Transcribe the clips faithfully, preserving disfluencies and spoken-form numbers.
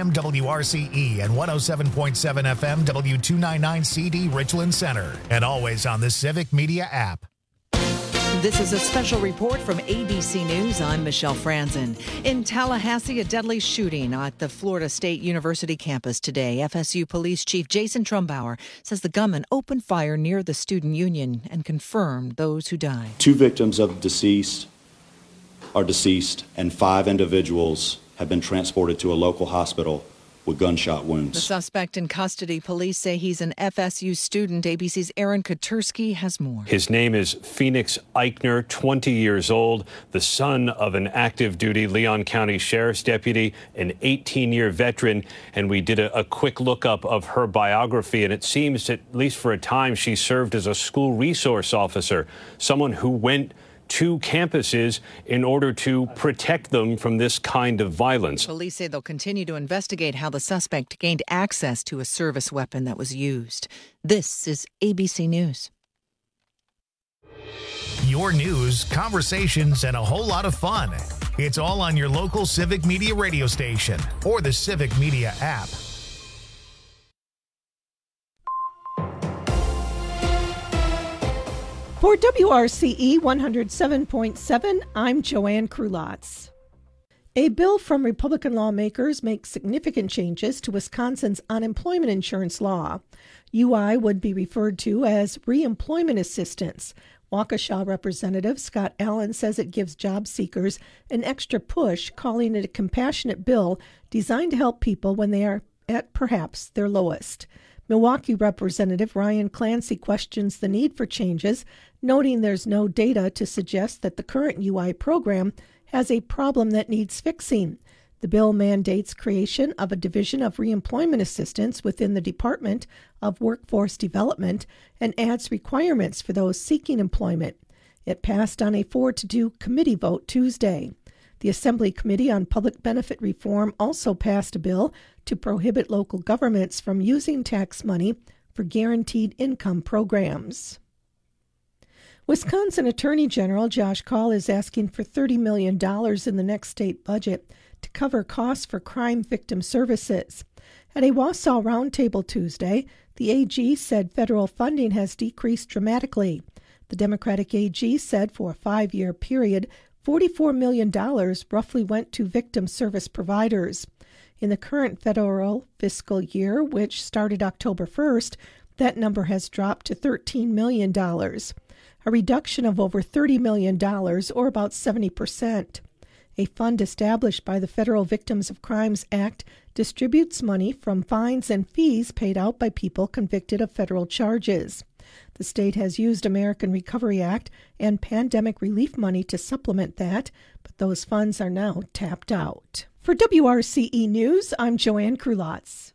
M W R C E and one oh seven point seven F M W two ninety-nine C D Richland Center. And always on the Civic Media app. This is a special report from A B C News. I'm Michelle Franzen. In Tallahassee, a deadly shooting at the Florida State University campus today. F S U Police Chief Jason Trumbauer says the gunman opened fire near the student union and confirmed those who died. Two victims of the deceased are deceased, and five individuals have been transported to a local hospital with gunshot wounds. The suspect in custody, police say he's an F S U student. A B C's Aaron Katursky has more. His name is Phoenix Eichner, twenty years old, the son of an active duty Leon County Sheriff's deputy, an eighteen-year veteran. And we did a, a quick lookup of her biography, and it seems, at least for a time, she served as a school resource officer, someone who went to campuses in order to protect them from this kind of violence. Police say they'll continue to investigate how the suspect gained access to a service weapon that was used. This is A B C News. Your news, conversations, and a whole lot of fun. It's all on your local Civic Media radio station or the Civic Media app. For W R C E one oh seven point seven, I'm Joanne Krulotz. A bill from Republican lawmakers makes significant changes to Wisconsin's unemployment insurance law. U I would be referred to as reemployment assistance. Waukesha Representative Scott Allen says it gives job seekers an extra push, calling it a compassionate bill designed to help people when they are at perhaps their lowest. Milwaukee Representative Ryan Clancy questions the need for changes, noting there's no data to suggest that the current U I program has a problem that needs fixing. The bill mandates creation of a division of reemployment assistance within the Department of Workforce Development and adds requirements for those seeking employment. It passed on a four to two committee vote Tuesday. The Assembly Committee on Public Benefit Reform also passed a bill to prohibit local governments from using tax money for guaranteed income programs. Wisconsin Attorney General Josh Kaul is asking for thirty million dollars in the next state budget to cover costs for crime victim services. At a Wausau roundtable Tuesday, the A G said federal funding has decreased dramatically. The Democratic A G said for a five-year period, forty-four million dollars roughly went to victim service providers. In the current federal fiscal year, which started October first, that number has dropped to thirteen million dollars, a reduction of over thirty million dollars, or about seventy percent. A fund established by the Federal Victims of Crimes Act distributes money from fines and fees paid out by people convicted of federal charges. The state has used American Recovery Act and pandemic relief money to supplement that, but those funds are now tapped out. For W R C E News, I'm Joanne Krulotz.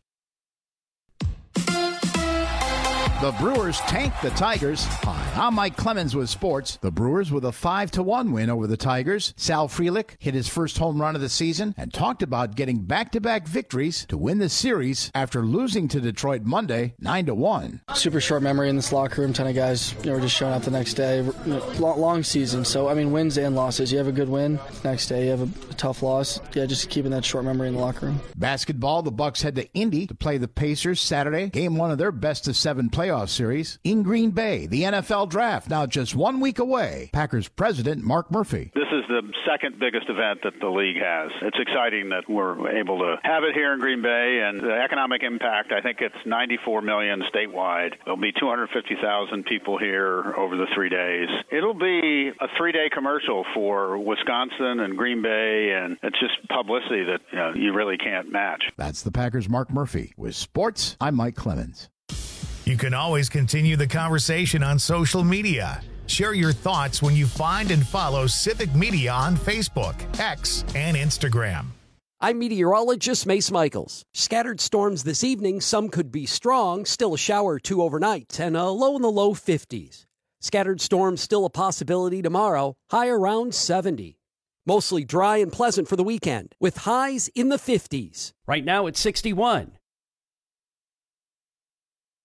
The Brewers tanked the Tigers. Hi, I'm Mike Clemens with sports. The Brewers with a five to one win over the Tigers. Sal Frelick hit his first home run of the season and talked about getting back-to-back victories to win the series after losing to Detroit Monday nine to one. Super short memory in this locker room. Ton of guys, you know, were just showing up the next day. You know, long season, so I mean, wins and losses. You have a good win, next day you have a, a tough loss. Yeah, just keeping that short memory in the locker room. Basketball, the Bucks head to Indy to play the Pacers Saturday. Game one of their best of seven playoffs series in Green Bay. The N F L Draft now just one week away. Packers president Mark Murphy. This is the second biggest event that the league has. It's exciting that we're able to have it here in Green Bay, and the economic impact, I think it's ninety-four million statewide. There'll be two hundred fifty thousand people here over the three days. It'll be a three-day commercial for Wisconsin and Green Bay, and it's just publicity that, you know, you really can't match. That's the Packers' Mark Murphy. With sports, I'm Mike Clemens. You can always continue the conversation on social media. Share your thoughts when you find and follow Civic Media on Facebook, X, and Instagram. I'm meteorologist Mace Michaels. Scattered storms this evening. Some could be strong, still a shower or two overnight, and a low in the low fifties. Scattered storms still a possibility tomorrow, high around seventy. Mostly dry and pleasant for the weekend, with highs in the fifties. Right now it's sixty-one.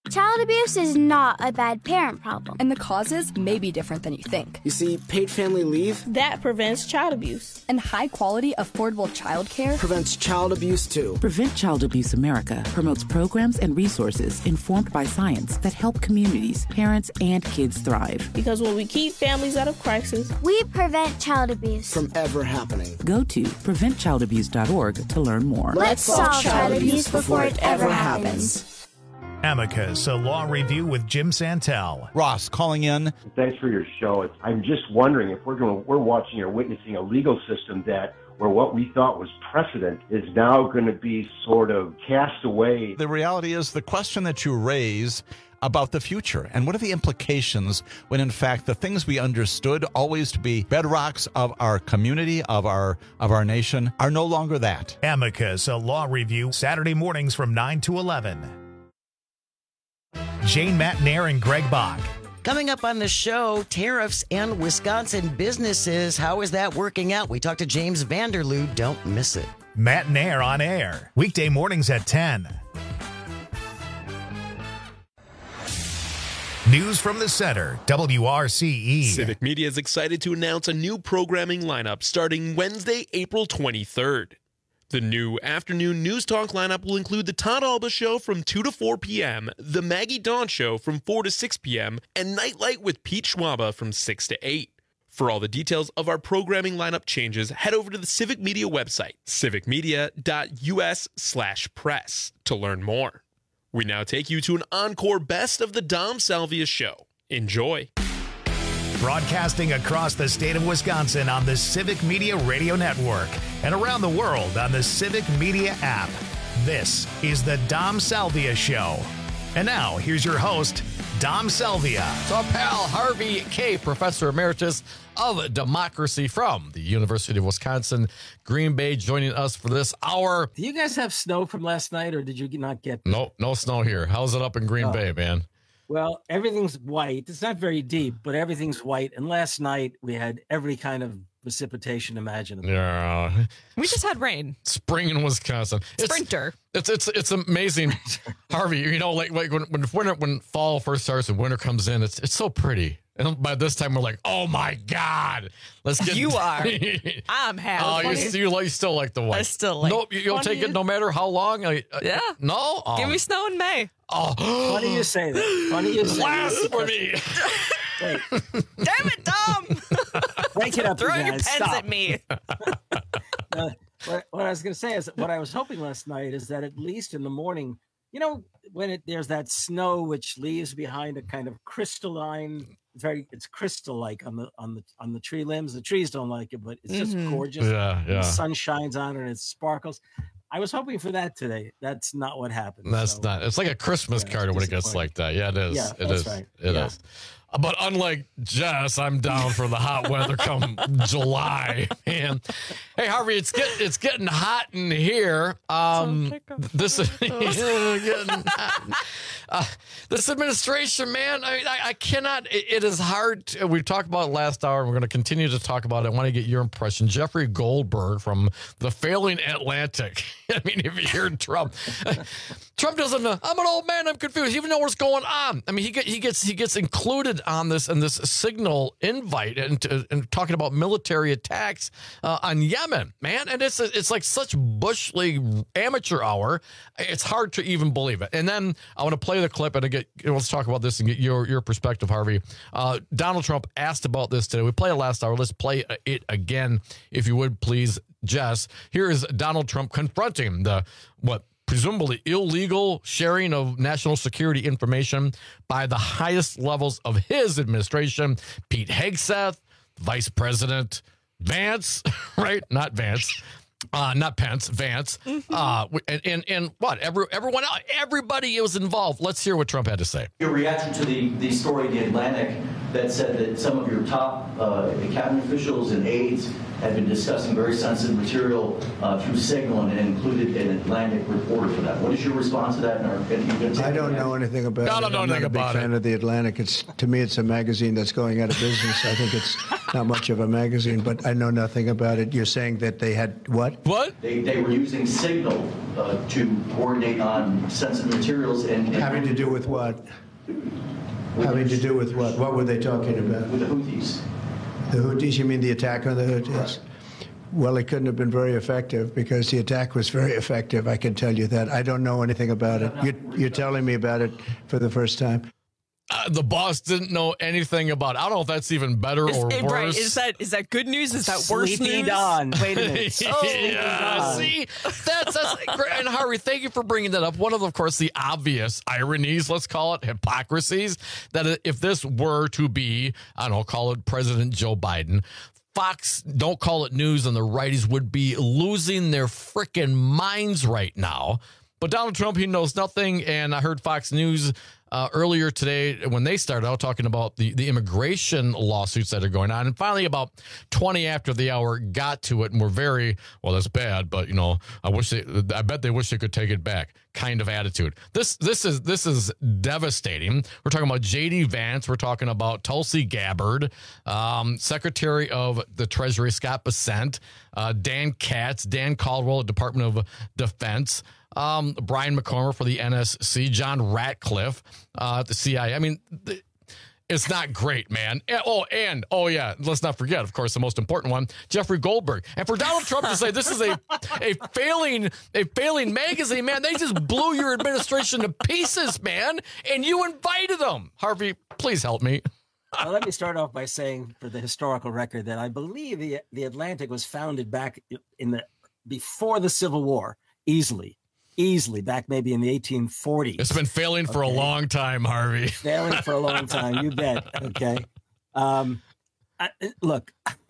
Child abuse is not a bad parent problem. And the causes may be different than you think. You see, paid family leave, that prevents child abuse. And high-quality, affordable child care prevents child abuse, too. Prevent Child Abuse America promotes programs and resources informed by science that help communities, parents, and kids thrive. Because when we keep families out of crisis, we prevent child abuse from ever happening. Go to prevent child abuse dot org to learn more. Let's solve child abuse before it ever happens. Amicus, a law review with Jim Santel. Ross calling in. Thanks for your show. It's, I'm just wondering if we're going, we're watching or witnessing a legal system that where what we thought was precedent is now going to be sort of cast away. The reality is the question that you raise about the future and what are the implications when in fact the things we understood always to be bedrocks of our community, of our of our nation, are no longer that. Amicus, a law review, Saturday mornings from nine to eleven. Jane Matnair and Greg Bach. Coming up on the show, tariffs and Wisconsin businesses. How is that working out? We talked to James Vanderloo. Don't miss it. Matnair on air. Weekday mornings at ten. News from the center, W R C E. Civic Media is excited to announce a new programming lineup starting Wednesday, April twenty-third. The new afternoon news talk lineup will include the Todd Alba Show from two to four p.m., the Maggie Dawn Show from four to six p.m., and Nightlight with Pete Schwaba from six to eight. For all the details of our programming lineup changes, head over to the Civic Media website, civic media dot u s slash press, to learn more. We now take you to an encore Best of the Dom Salvia Show. Enjoy. Broadcasting across the state of Wisconsin on the Civic Media Radio Network and around the world on the Civic Media app. This is the Dom Salvia Show. And now, here's your host, Dom Salvia. So, pal Harvey Kaye, Professor Emeritus of Democracy from the University of Wisconsin, Green Bay, joining us for this hour. Do you guys have snow from last night, or did you not get? No, no snow here. How's it up in Green oh. Bay, man? Well, everything's white. It's not very deep, but everything's white. And last night we had every kind of precipitation imaginable. Yeah, we just had rain. Spring in Wisconsin. Sprinter. It's it's it's, it's amazing, Harvey. You know, like like when when winter when fall first starts and winter comes in, it's it's so pretty. And by this time we're like, oh my God, let's get. You are. I'm happy. Oh, you, you, you still like the white? I still like. Nope, you'll take it no matter how long. Uh, yeah. No. Oh. Give me snow in May. Oh, funny you say that. Funny you say that. Blasphemy. Wait. Damn it, Tom. Break it up, Throwing you your pens Stop. at me. uh, what, what I was going to say is what I was hoping last night is that at least in the morning, you know, when it there's that snow which leaves behind a kind of crystalline, very it's crystal-like on the on the on the tree limbs. The trees don't like it, but it's just mm-hmm. gorgeous. Yeah, yeah. The sun shines on it and it sparkles. I was hoping for that today. That's not what happened. That's so, not. It's like a Christmas yeah, card when it gets like that. Yeah, it is. Yeah, it that's is. Right. It yeah. is. But unlike Jess, I'm down for the hot weather come July. Man, hey Harvey, it's get it's getting hot in here. Um, this is getting hot. Uh, this administration, man, I, I, I cannot. It, it is hard. To, we talked about it last hour, and we're going to continue to talk about it. I want to get your impression. Jeffrey Goldberg from the Failing Atlantic. I mean, if you hear Trump, Trump doesn't know. I'm an old man. I'm confused. He even know what's going on. I mean, he get, he gets he gets included on this and this signal invite and, and talking about military attacks uh, on Yemen, man. And it's it's like such Bush League amateur hour. It's hard to even believe it. And then I want to play the clip and get let's talk about this and get your your perspective, Harvey. Uh, Donald Trump asked about this today. We played it last hour. Let's play it again, if you would, please, Jess. Here is Donald Trump confronting the what. presumably illegal sharing of national security information by the highest levels of his administration, Pete Hegseth, Vice President Vance, right? Not Vance, uh, not Pence, Vance, mm-hmm. uh, and, and and what? Every, everyone, everybody was involved. Let's hear what Trump had to say. Your reaction to the, the story in The Atlantic that said that some of your top uh, cabinet officials and aides had been discussing very sensitive material uh, through Signal, and it included an Atlantic reporter for that. What is your response to that? And are, are you going to I don't know anything about I it. don't know I'm anything not a big about fan it. of the Atlantic. It's to me, it's a magazine that's going out of business. I think it's not much of a magazine, but I know nothing about it. You're saying that they had what? What? They, they were using Signal uh, to coordinate on sensitive materials and, and Having to do with what? Having to do with what? What were they talking about? With the Houthis. The Houthis? You mean the attack on the Houthis? Right. Well, it couldn't have been very effective because the attack was very effective. I can tell you that. I don't know anything about it. You're, you're telling me about it for the first time. Uh, the boss didn't know anything about it. I don't know if that's even better Is, or eh, worse. right. Is that is that good news? Is that worse Sleepy news? Don. Wait a minute. Oh, yeah, see, that's, that's great. And Harvey, thank you for bringing that up. One of, of course, the obvious ironies, let's call it hypocrisies, that if this were to be, I don't know, call it President Joe Biden, Fox, don't call it news, and the righties would be losing their frickin' minds right now. But Donald Trump, he knows nothing. And I heard Fox News uh, earlier today when they started out talking about the, the immigration lawsuits that are going on. And finally, about twenty after the hour, got to it and were very, well, that's bad, but, you know, I wish they, I bet they wish they could take it back kind of attitude. This this is this is devastating. We're talking about J D Vance. We're talking about Tulsi Gabbard, um, Secretary of the Treasury Scott Bessent, uh, Dan Katz, Dan Caldwell, Department of Defense, um, Brian McCormick for the N S C, John Ratcliffe, uh, the C I A. I mean, th- it's not great, man. And, oh, and, oh, yeah, let's not forget, of course, the most important one, Jeffrey Goldberg. And for Donald Trump to say this is a, a failing a failing magazine, man, they just blew your administration to pieces, man, and you invited them. Harvey, please help me. Well, let me start off by saying, for the historical record, that I believe the the Atlantic was founded back in the before the Civil War, easily. Easily back maybe in the eighteen forties. It's been failing for okay. a long time, Harvey. Failing for a long time, you bet. Okay. Um, I, look,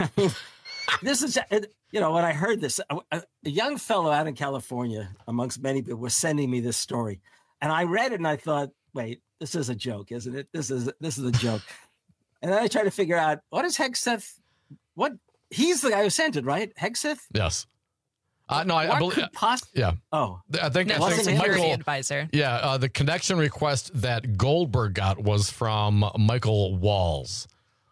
this is, you know, when I heard this, a, a young fellow out in California, amongst many people, was sending me this story. And I read it and I thought, wait, this is a joke, isn't it? This is this is a joke. And then I tried to figure out, what is Hegseth? What? He's the guy who sent it, right? Hegseth? Yes. Uh, no, I, I believe. Poss- yeah. Oh, I think no, I think Michael advisor. Yeah, uh, the connection request that Goldberg got was from Michael Walls.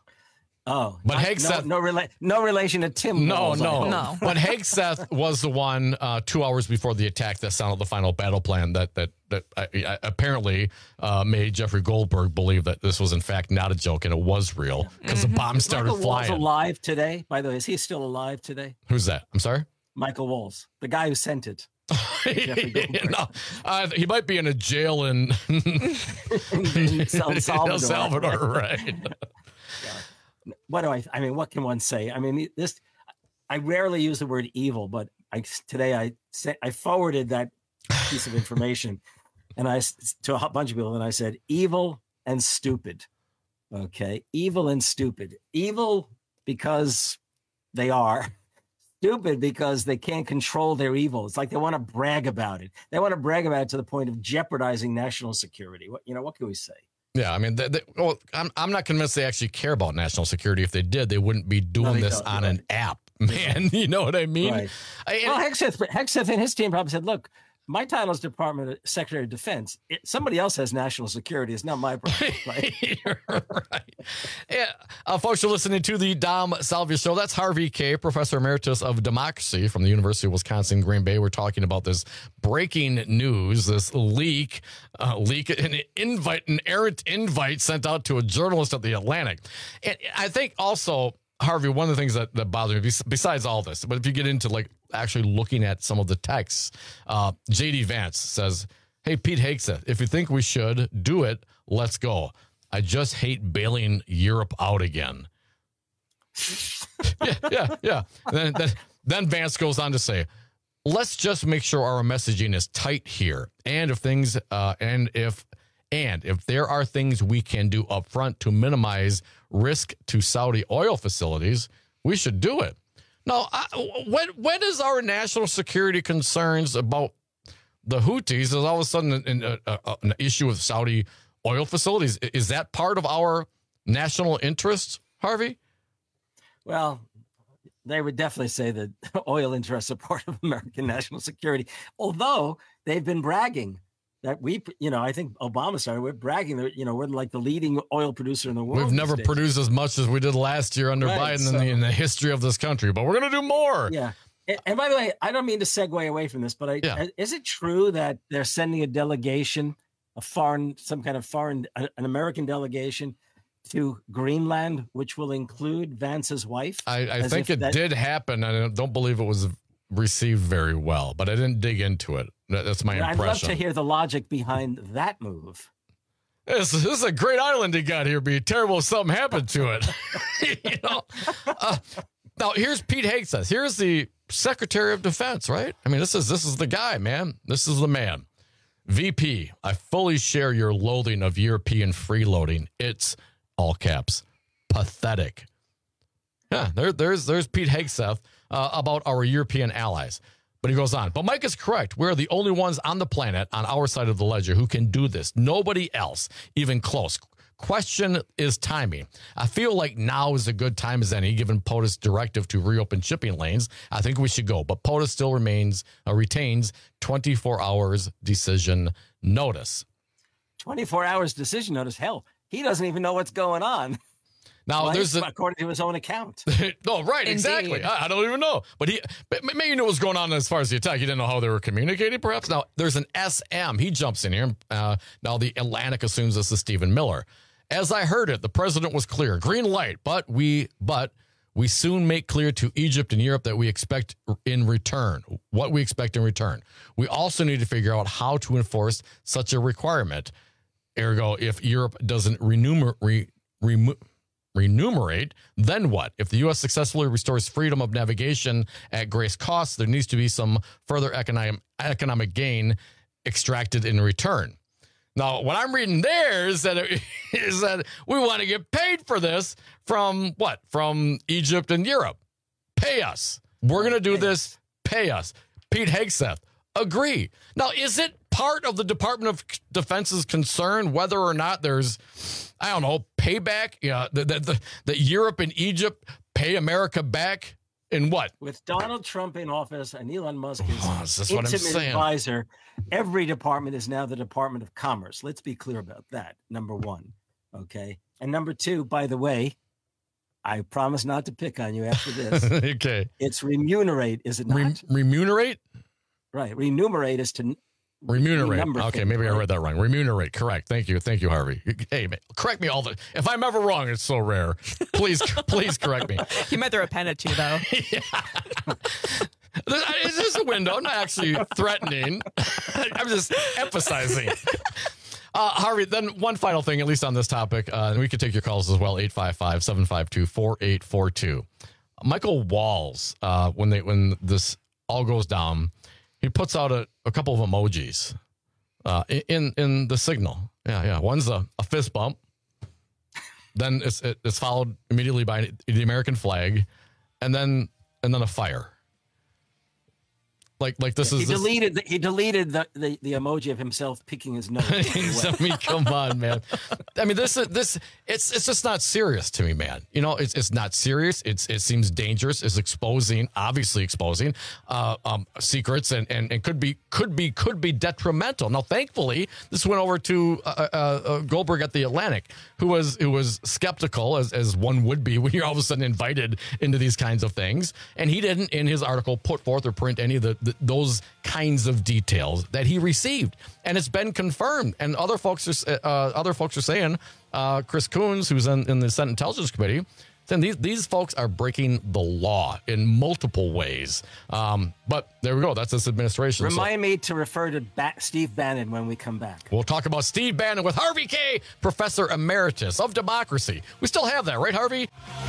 Oh, but not, Hegseth, no, no, rela- no relation to Tim. No, Walls, no, no. But Hegseth was the one uh, two hours before the attack that sounded the final battle plan that that that uh, apparently uh, made Jeffrey Goldberg believe that this was in fact not a joke and it was real because mm-hmm. the bomb started Michael flying. Walls alive today? By the way, is he still alive today? Who's that? I'm sorry. Michael Walls, the guy who sent it. no, uh, he might be in a jail in, in El Salvador. El Salvador, right? Yeah. What do I? I mean, what can one say? I mean, this. I rarely use the word evil, but I today I I forwarded that piece of information, and I to a bunch of people, and I said evil and stupid. Okay, evil and stupid. Evil because they are. Stupid because they can't control their evil. It's like they want to brag about it. They want to brag about it to the point of jeopardizing national security. What you know? What can we say? Yeah, I mean, they, they, well, I'm I'm not convinced they actually care about national security. If they did, they wouldn't be doing no, this don't. on right. an app, man. You know what I mean? Right. I, well, Hegseth, Hegseth and his team probably said, "Look, my title is Department of Secretary of Defense. It, somebody else has national security. It's not my problem." Right? You're right. Yeah, uh, folks, you're listening to the Dom Salvia Show. That's Harvey Kaye, Professor Emeritus of Democracy from the University of Wisconsin, Green Bay. We're talking about this breaking news, this leak, uh, leak, an invite, an errant invite sent out to a journalist at the Atlantic. And I think also, Harvey, one of the things that, that bother me, besides all this, but if you get into like actually looking at some of the texts, uh, J D Vance says, "Hey, Pete Hegseth, if you think we should do it, let's go. I just hate bailing Europe out again." yeah, yeah, yeah. Then, then, then Vance goes on to say, "Let's just make sure our messaging is tight here, and if things, uh, and if, and if there are things we can do up front to minimize risk to Saudi oil facilities, we should do it." Now, I, when when is our national security concerns about the Houthis is all of a sudden an, an, an issue with Saudi oil facilities? Is that part of our national interest, Harvey? Well, they would definitely say that oil interests are part of American national security, although they've been bragging that we, you know, I think Obama started, we're bragging that, you know, we're like the leading oil producer in the world. We've never produced as much as we did last year under right, Biden so, in, the, in the history of this country, but we're going to do more. Yeah. And, and by the way, I don't mean to segue away from this, but I, yeah. is it true that they're sending a delegation, a foreign, some kind of foreign, an American delegation to Greenland, which will include Vance's wife? I, I think it that, did happen. I don't believe it was received very well, but I didn't dig into it. That's my impression. I'd love to hear the logic behind that move. This, this is a great island he got here. It'd be terrible if something happened to it. you know. Uh, now here's Pete Hegseth. Here's the Secretary of Defense, right? I mean, this is this is the guy, man. This is the man. V P, I fully share your loathing of European freeloading. It's all caps pathetic. Yeah, there, there's there's Pete Hegseth uh, about our European allies. But he goes on. But Mike is correct. We're the only ones on the planet on our side of the ledger who can do this. Nobody else, even close. Question is timing. I feel like now is a good time as any, given POTUS directive to reopen shipping lanes. I think we should go. But POTUS still remains uh, retains twenty-four hours decision notice. twenty-four hours decision notice? Hell, he doesn't even know what's going on. Now, well, there's a, according to his own account. no, right, Indeed. exactly. I, I don't even know. But he but maybe he knew what was going on as far as the attack. He didn't know how they were communicating, perhaps. Now, there's an S M. He jumps in here. Uh, now, the Atlantic assumes this is Stephen Miller. As I heard it, the president was clear. Green light, but we but we soon make clear to Egypt and Europe that we expect in return, what we expect in return. We also need to figure out how to enforce such a requirement. Ergo, if Europe doesn't renumer, re, remo, remunerate, then what? If the U S successfully restores freedom of navigation at great cost, there needs to be some further economic economic gain extracted in return. Now, what I'm reading there is that it, is that we want to get paid for this from what? From Egypt and Europe. Pay us. We're going to do this. Pay us. Pete Hegseth, agree. Now, is it part of the Department of Defense's concern whether or not there's, I don't know, payback? Yeah, that the, the, the Europe and Egypt pay America back in what? With Donald Trump in office and Elon Musk is oh, that's what intimate I'm saying. advisor, every department is now the Department of Commerce. Let's be clear about that, number one. Okay. And number two, by the way, I promise not to pick on you after this. okay. It's remunerate, is it not? Re- remunerate? Right. Remunerate is to remunerate. Okay, things, maybe right? I read that wrong. Remunerate. Correct. Thank you. Thank you, Harvey. Hey, man, correct me all the. If I'm ever wrong, it's so rare. Please, please correct me. You might throw a pen at you, though. yeah. Is this a window? I'm not actually threatening. I'm just emphasizing. Uh, Harvey, then one final thing, at least on this topic, uh, and we can take your calls as well, eight five five, seven five two, four eight four two. Michael Walls, uh, when they when this all goes down, he puts out a, a couple of emojis uh, in in the signal. Yeah, yeah. One's a, a fist bump. Then it's it, it's followed immediately by the American flag, and then and then a fire. Like, like this he is. This... Deleted the, he deleted the, the, the emoji of himself picking his nose. I mean, come on, man. I mean, this this it's it's just not serious to me, man. You know, it's it's not serious. It's it seems dangerous. It's exposing, obviously exposing uh, um, secrets, and, and and could be could be could be detrimental. Now, thankfully, this went over to uh, uh, Goldberg at the Atlantic, who was who was skeptical, as as one would be when you're all of a sudden invited into these kinds of things, and he didn't in his article put forth or print any of the, the those kinds of details that he received, and it's been confirmed. And other folks are uh, other folks are saying, uh, Chris Coons, who's in, in the Senate Intelligence Committee, saying these these folks are breaking the law in multiple ways. Um, but there we go. That's this administration. Remind so, me to refer to ba- Steve Bannon when we come back. We'll talk about Steve Bannon with Harvey Kaye, Professor Emeritus of Democracy. We still have that, right, Harvey?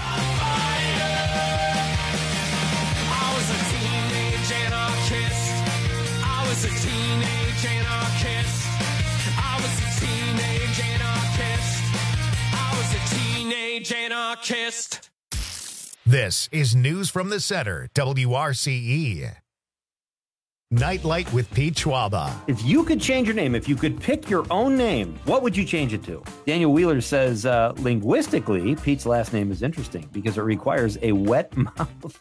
I was a teenage anarchist. I was a teenage anarchist. I was a teenage anarchist. This is News from the Center, W R C E. Nightlight with Pete Schwaba. If you could change your name, if you could pick your own name, what would you change it to? Daniel Wheeler says, uh, linguistically, Pete's last name is interesting because it requires a wet mouth.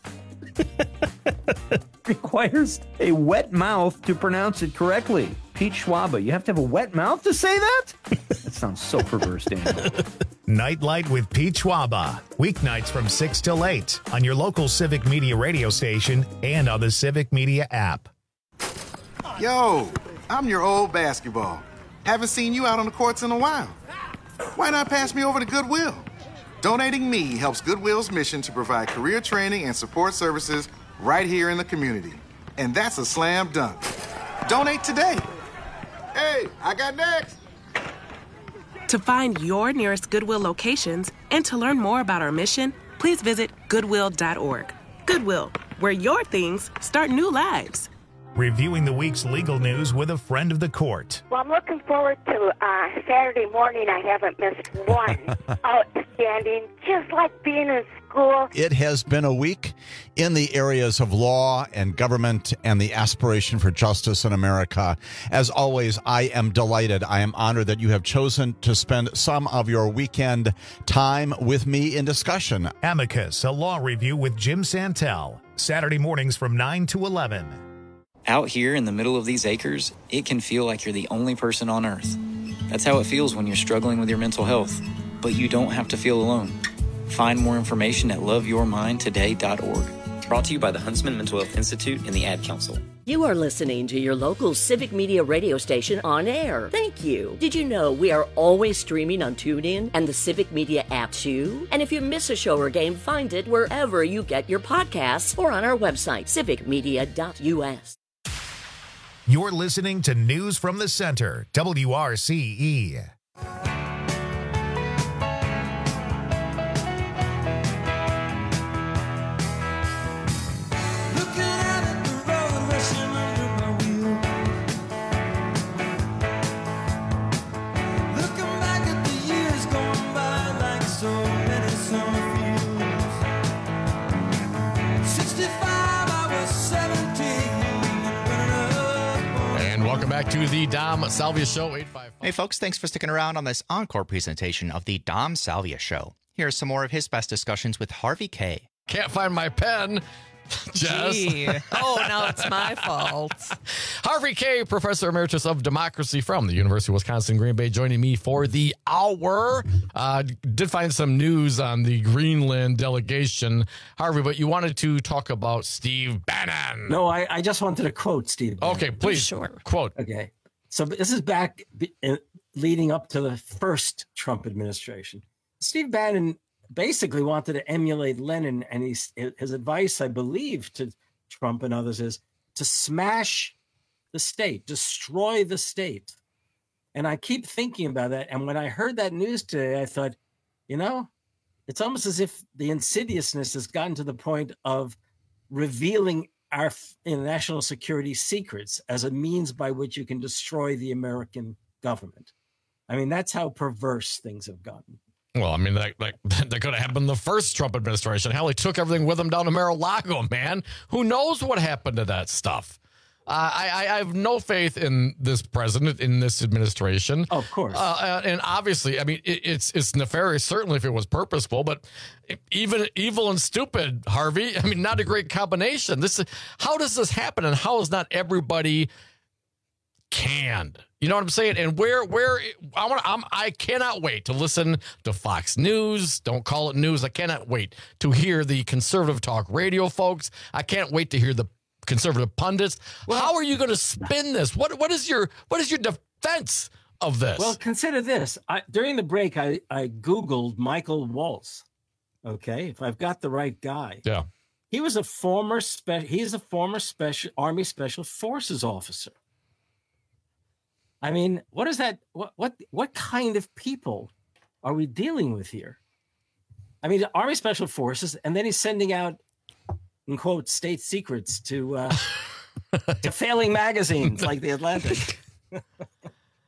requires a wet mouth to pronounce it correctly. Pete Schwaba, you have to have a wet mouth to say that? That sounds so perverse, Daniel. Nightlight with Pete Schwaba. Weeknights from six till eight on your local Civic Media radio station and on the Civic Media app. Yo, I'm your old basketball. Haven't seen you out on the courts in a while. Why not pass me over to Goodwill? Donating me helps Goodwill's mission to provide career training and support services right here in the community. And that's a slam dunk. Donate today. Hey, I got next. To find your nearest Goodwill locations and to learn more about our mission, please visit goodwill dot org. Goodwill, where your things start new lives. Reviewing the week's legal news with a friend of the court. Well, I'm looking forward to uh, Saturday morning. I haven't missed one. Outstanding, just like being in school. It has been a week in the areas of law and government and the aspiration for justice in America. As always, I am delighted. I am honored that you have chosen to spend some of your weekend time with me in discussion. Amicus, a law review with Jim Santel. Saturday mornings from nine to eleven. Out here in the middle of these acres, it can feel like you're the only person on earth. That's how it feels when you're struggling with your mental health. But you don't have to feel alone. Find more information at love your mind today dot org. Brought to you by the Huntsman Mental Health Institute and the Ad Council. You are listening to your local Civic Media radio station on air. Thank you. Did you know we are always streaming on TuneIn and the Civic Media app too? And if you miss a show or game, find it wherever you get your podcasts or on our website, civic media dot u s. You're listening to News from the Center, W R C E. Welcome back to the Dom Salvia Show. eight five five Hey, folks, thanks for sticking around on this encore presentation of the Dom Salvia Show. Here's some more of his best discussions with Harvey Kaye. Can't find my pen. Jess. Gee. Oh, now it's my fault. Harvey Kaye, Professor Emeritus of Democracy from the University of Wisconsin, Green Bay, joining me for the hour. Uh, did find some news on the Greenland delegation, Harvey, but you wanted to talk about Steve Bannon. No, I, I just wanted to quote Steve Bannon. Okay, please. Sure. Quote. Okay. So this is back leading up to the first Trump administration. Steve Bannon basically wanted to emulate Lenin, and he's, his advice, I believe, to Trump and others is to smash the state, destroy the state. And I keep thinking about that. And when I heard that news today, I thought, you know, it's almost as if the insidiousness has gotten to the point of revealing our you know, national security secrets as a means by which you can destroy the American government. I mean, that's how perverse things have gotten. Well, I mean, that, that, that could have happened in the first Trump administration. Hell, he took everything with him down to Mar-a-Lago, man. Who knows what happened to that stuff? Uh, I, I have no faith in this president, in this administration. Of course. Uh, and obviously, I mean, it, it's it's nefarious, certainly if it was purposeful, but even evil and stupid, Harvey, I mean, not a great combination. This, how does this happen, and how is not everybody canned? You know what I'm saying? And where, where I want, I'm, I cannot wait to listen to Fox News. Don't call it news. I cannot wait to hear the conservative talk radio folks. I can't wait to hear the conservative pundits. Well, how are you going to spin this? What, what is your, what is your defense of this? Well, consider this. I, during the break, I, I Googled Michael Waltz. Okay. If I've got the right guy. Yeah. He was a former, spe- he's a former special Army Special Forces officer. I mean, what is that? What what what kind of people are we dealing with here? I mean, the Army Special Forces, and then he's sending out, in quote, state secrets to uh, to failing magazines like The Atlantic.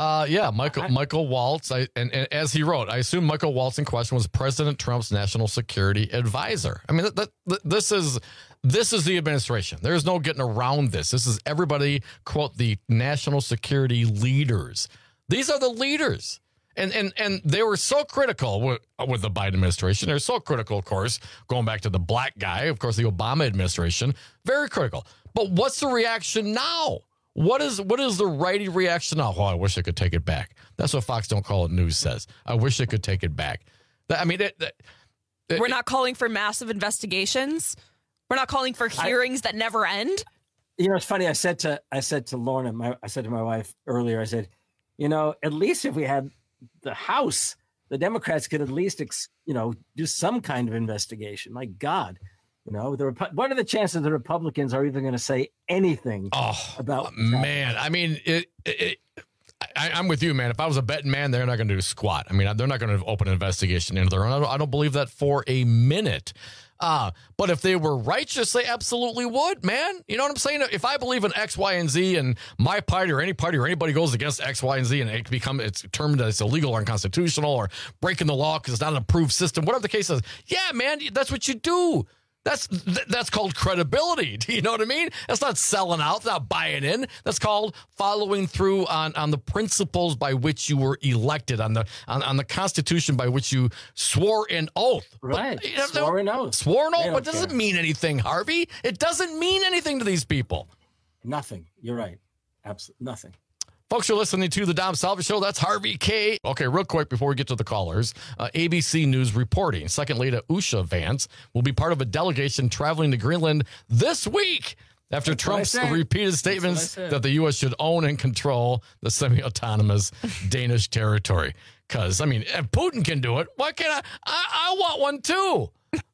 Uh, yeah, Michael Michael Waltz. I, and, and as he wrote, I assume Michael Waltz in question was President Trump's national security advisor. I mean, that, that, this is this is the administration. There's no getting around this. This is everybody, quote, the national security leaders. These are the leaders. And and and they were so critical with, with the Biden administration. They're so critical, of course, going back to the black guy, of course, the Obama administration, very critical. But what's the reaction now? What is what is the righty reaction now? Oh, I wish I could take it back. That's what Fox Don't Call It News says. I wish I could take it back. I mean, it, it, it, we're not calling for massive investigations. We're not calling for hearings I, that never end. You know, it's funny. I said to I said to Lorna, my, I said to my wife earlier, I said, you know, at least if we had the House, the Democrats could at least, ex, you know, do some kind of investigation. My God, you know, the what are the chances the Republicans are even going to say anything oh, about? Man, I mean, it. it I, I'm with you, man. If I was a betting man, they're not going to do squat. I mean, they're not going to open an investigation into their own. I don't, I don't believe that for a minute. Uh, but if they were righteous, they absolutely would, man. You know what I'm saying? If I believe in X, Y, and Z, and my party or any party or anybody goes against X, Y, and Z, and it become it's determined that it's illegal or unconstitutional or breaking the law because it's not an approved system, whatever the case is, yeah, man, that's what you do. That's that's called credibility. Do you know what I mean? That's not selling out, not buying in. That's called following through on, on the principles by which you were elected, on the on, on the Constitution by which you swore an oath. Right. But, you know, swore an oath. Swore an oath, but it doesn't mean anything, Harvey. It doesn't mean anything to these people. Nothing. You're right. Absolutely nothing. Folks, you're listening to the Dom Salva Show. That's Harvey K. Okay, real quick before we get to the callers, uh, A B C News reporting. Second Lady Usha Vance will be part of a delegation traveling to Greenland this week after That's Trump's repeated statements that the U S should own and control the semi-autonomous Danish territory. Because, I mean, if Putin can do it, why can't I? I, I want one too.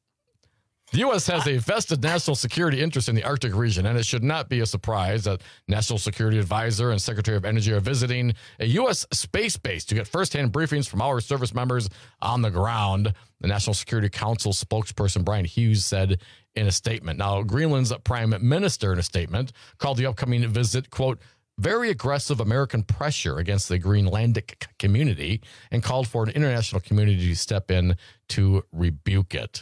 The U S has a vested national security interest in the Arctic region, and it should not be a surprise that National Security Advisor and Secretary of Energy are visiting a U S space base to get firsthand briefings from our service members on the ground. The National Security Council spokesperson Brian Hughes said in a statement. Now, Greenland's prime minister in a statement called the upcoming visit, quote, very aggressive American pressure against the Greenlandic community and called for an international community to step in to rebuke it.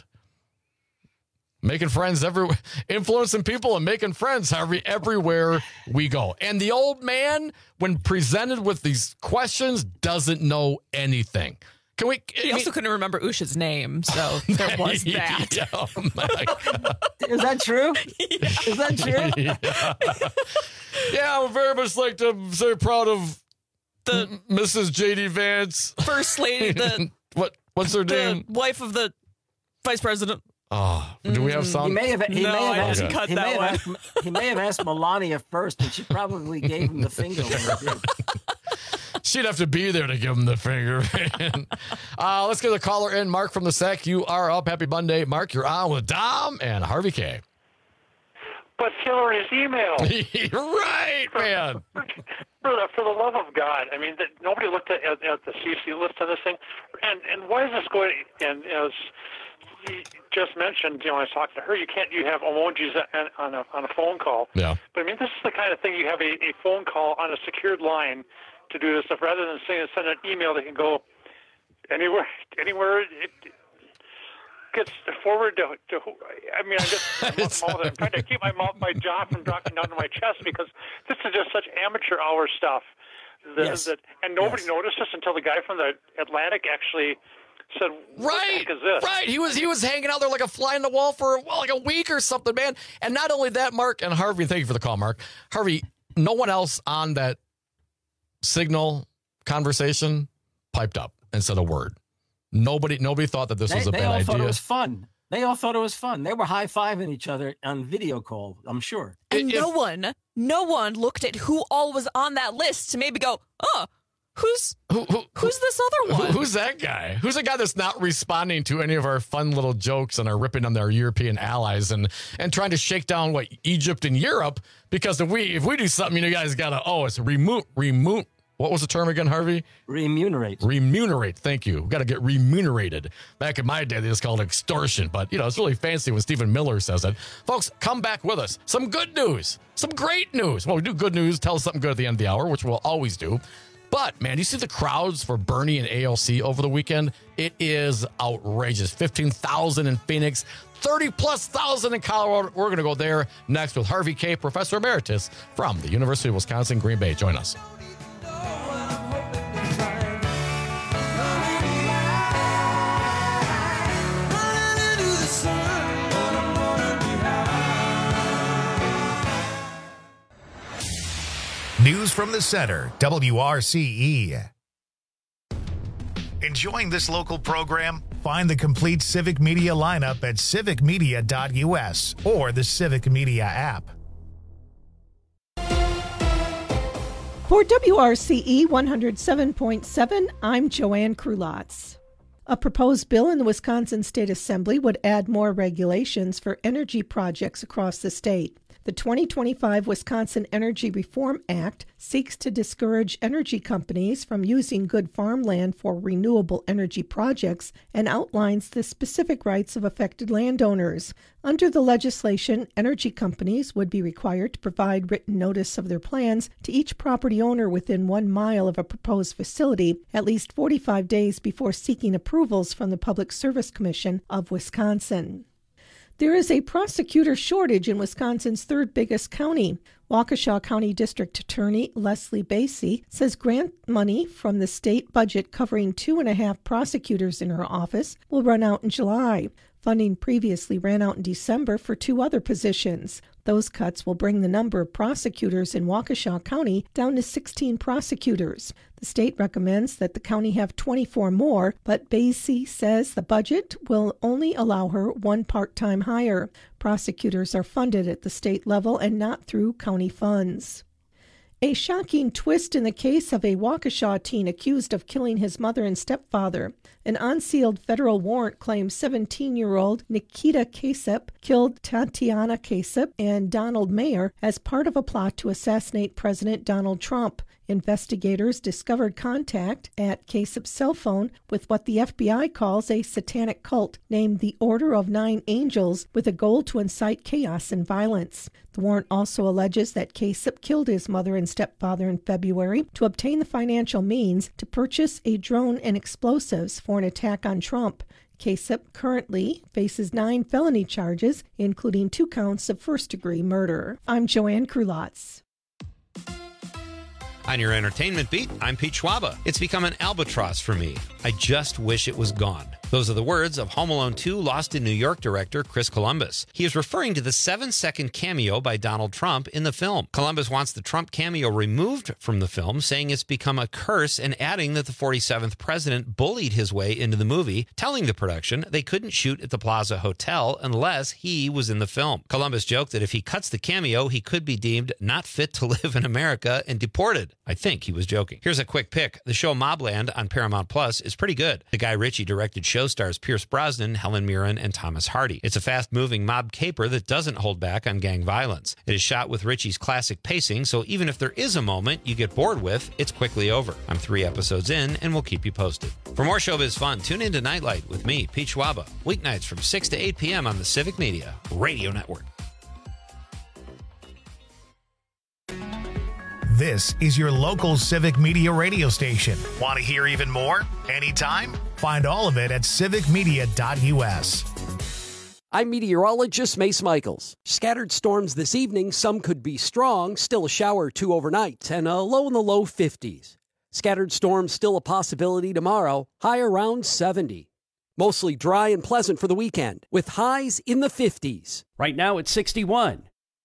Making friends everywhere, influencing people and making friends every, everywhere we go. And the old man, when presented with these questions, doesn't know anything. Can we? He I also mean, couldn't remember Usha's name, so there was that. Oh my God. Is that true? Yeah. Is that true? Yeah. Yeah, I would very much like to say proud of the Missus J D Vance, First Lady, the what? What's her the name? Wife of the Vice President. Oh, do we have some? He may have. He no, may have I asked, didn't cut he that may one. Have asked, he may have asked Melania first, and she probably gave him the finger. When he did. She'd have to be there to give him the finger. uh, let's get the caller in. Mark from the S E C. You are up. Happy Monday. Mark, you're on with Dom and Harvey K. But Hillary's email. Right, man. For, for, the, for the love of God. I mean, the, nobody looked at, at, at the C C list of this thing. And and why is this going, and as you just mentioned, you know, I was talking to her, you can't, you have emojis on, on, a, on a phone call. Yeah. But I mean, this is the kind of thing you have a, a phone call on a secured line to do this stuff rather than saying, send an email that can go anywhere, anywhere. It, gets forward to, to I mean, I just I'm, I'm trying to keep my mouth, my jaw from dropping down to my chest because this is just such amateur hour stuff. That, yes. that, and nobody yes. noticed this until the guy from the Atlantic actually said, "What right, the heck is this?" Right, he was he was hanging out there like a fly in the wall for well, like a week or something, man. And not only that, Mark and Harvey, thank you for the call, Mark. Harvey, no one else on that signal conversation piped up and said a word. Nobody, nobody thought that this they, was a they bad all idea. Thought it was fun. They all thought it was fun. They were high-fiving each other on video call, I'm sure. And If- no one, no one looked at who all was on that list to maybe go, oh, who's Who, who, who's this other one? Who, who's that guy? Who's the guy that's not responding to any of our fun little jokes and are ripping on their European allies and and trying to shake down what Egypt and Europe? Because if we if we do something, you guys gotta oh it's remove remove. What was the term again, Harvey? Remunerate. Remunerate. Thank you. We've got to get remunerated. Back in my day, they just called it extortion. But, you know, it's really fancy when Stephen Miller says it. Folks, come back with us. Some good news. Some great news. Well, we do good news. Tell us something good at the end of the hour, which we'll always do. But, man, you see the crowds for Bernie and A L C over the weekend? It is outrageous. fifteen thousand in Phoenix, thirty plus thousand in Colorado. We're going to go there next with Harvey Kaye, Professor Emeritus from the University of Wisconsin, Green Bay. Join us. News from the Center, W R C E. Enjoying this local program? Find the complete Civic Media lineup at civic media dot U S or the Civic Media app. For W R C E one oh seven point seven, I'm Joanne Krulotz. A proposed bill in the Wisconsin State Assembly would add more regulations for energy projects across the state. The twenty twenty-five Wisconsin Energy Reform Act seeks to discourage energy companies from using good farmland for renewable energy projects and outlines the specific rights of affected landowners. Under the legislation, energy companies would be required to provide written notice of their plans to each property owner within one mile of a proposed facility at least forty-five days before seeking approvals from the Public Service Commission of Wisconsin. There is a prosecutor shortage in Wisconsin's third biggest county. Waukesha County District Attorney Leslie Basie says grant money from the state budget covering two and a half prosecutors in her office will run out in July. Funding previously ran out in December for two other positions. Those cuts will bring the number of prosecutors in Waukesha County down to sixteen prosecutors. The state recommends that the county have twenty-four more, but Basie says the budget will only allow her one part-time hire. Prosecutors are funded at the state level and not through county funds. A shocking twist in the case of a Waukesha teen accused of killing his mother and stepfather. An unsealed federal warrant claims seventeen-year-old Nikita Kasep killed Tatiana Kasep and Donald Mayer as part of a plot to assassinate President Donald Trump. Investigators discovered contact at Kasep's cell phone with what the F B I calls a satanic cult named the Order of Nine Angels with a goal to incite chaos and violence. The warrant also alleges that Kasep killed his mother and stepfather in February to obtain the financial means to purchase a drone and explosives for an attack on Trump. Kasep currently faces nine felony charges, including two counts of first-degree murder. I'm Joanne Krulotz. On your entertainment beat, I'm Pete Schwaba. It's become an albatross for me. I just wish it was gone. Those are the words of Home Alone two Lost in New York director Chris Columbus. He is referring to the seven-second cameo by Donald Trump in the film. Columbus wants the Trump cameo removed from the film, saying it's become a curse, and adding that the forty-seventh president bullied his way into the movie, telling the production they couldn't shoot at the Plaza Hotel unless he was in the film. Columbus joked that if he cuts the cameo, he could be deemed not fit to live in America and deported. I think he was joking. Here's a quick pick. The show Mobland on Paramount Plus is pretty good. The Guy Ritchie directed show stars Pierce Brosnan, Helen Mirren, and Thomas Hardy. It's a fast-moving mob caper that doesn't hold back on gang violence. It is shot with Ritchie's classic pacing, so even if there is a moment you get bored with, it's quickly over. I'm three episodes in, and we'll keep you posted. For more showbiz fun, tune in to Nightlight with me, Pete Schwaba, weeknights from six to eight p.m. on the Civic Media Radio Network. This is your local Civic Media radio station. Want to hear even more? Anytime? Find all of it at civic media dot U S. I'm meteorologist Mace Michaels. Scattered storms this evening. Some could be strong, still a shower or two overnight, and a low in the low fifties. Scattered storms still a possibility tomorrow, high around seventy. Mostly dry and pleasant for the weekend, with highs in the fifties. Right now it's sixty-one.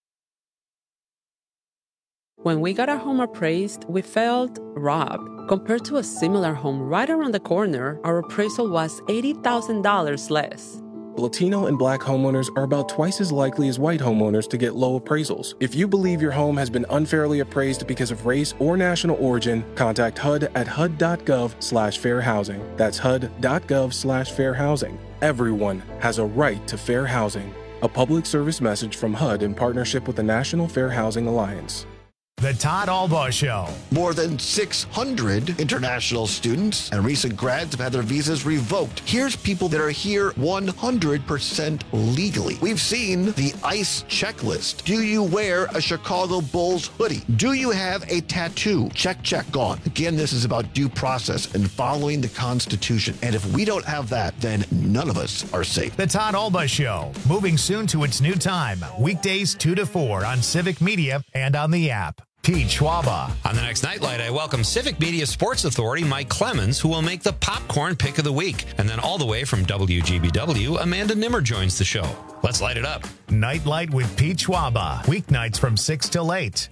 When we got our home appraised, we felt robbed. Compared to a similar home right around the corner, our appraisal was eighty thousand dollars less. Latino and Black homeowners are about twice as likely as white homeowners to get low appraisals. If you believe your home has been unfairly appraised because of race or national origin, contact H U D at H U D dot gov slash fair housing. That's H U D dot gov slash fair housing. Everyone has a right to fair housing. A public service message from H U D in partnership with the National Fair Housing Alliance. The Todd Albaugh Show. More than six hundred international students and recent grads have had their visas revoked. Here's people that are here one hundred percent legally. We've seen the ICE checklist. Do you wear a Chicago Bulls hoodie? Do you have a tattoo? Check, check, gone. Again, this is about due process and following the Constitution. And if we don't have that, then none of us are safe. The Todd Albaugh Show, moving soon to its new time, weekdays two to four on Civic Media and on the app. Pete Schwaba. On the next Nightlight, I welcome Civic Media Sports Authority Mike Clemens, who will make the popcorn pick of the week. And then all the way from W G B W, Amanda Nimmer joins the show. Let's light it up. Nightlight with Pete Schwaba. Weeknights from six till eight.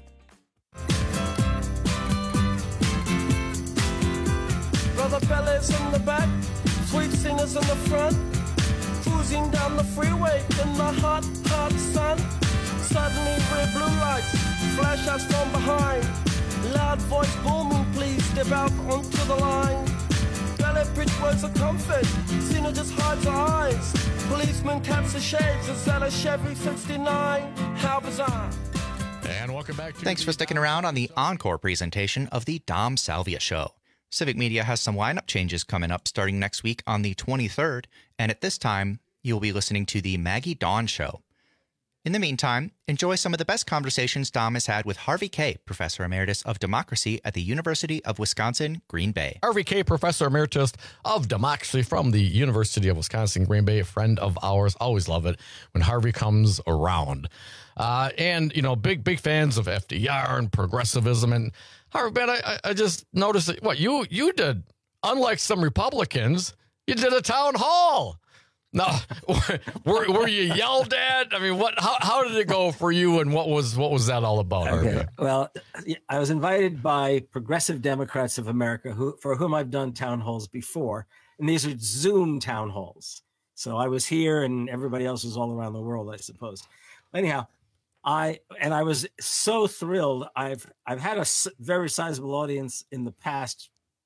Brother fellas in the back, sweet singers in the front, cruising down the freeway in the hot, hot sun. Suddenly red blue lights flash us from behind. Loud voice booming, please step out onto the line. Ballet bridge words of comfort, Cena just hides her eyes. Policeman taps the shades inside a Chevy sixty-nine. How bizarre. And welcome back to Thanks for sticking around on the encore presentation of the Dom Salvia Show. Civic Media has some lineup changes coming up starting next week on the twenty-third, and at this time, you'll be listening to the Maggie Dawn Show. In the meantime, enjoy some of the best conversations Dom has had with Harvey Kaye, Professor Emeritus of Democracy at the University of Wisconsin, Green Bay. Harvey Kaye, Professor Emeritus of Democracy from the University of Wisconsin, Green Bay, a friend of ours. Always love it when Harvey comes around. Uh, and, you know, big, big fans of F D R and progressivism. And Harvey, man, I, I just noticed that, what, you, you did, unlike some Republicans, you did a town hall. No, were, were you yelled at? I mean, what? How, how did it go for you, and what was what was that all about? Okay. Well, I was invited by Progressive Democrats of America, who for whom I've done town halls before, and these are Zoom town halls. So I was here, and everybody else was all around the world, I suppose. Anyhow, I and I was so thrilled. I've I've had a very sizable audience in the past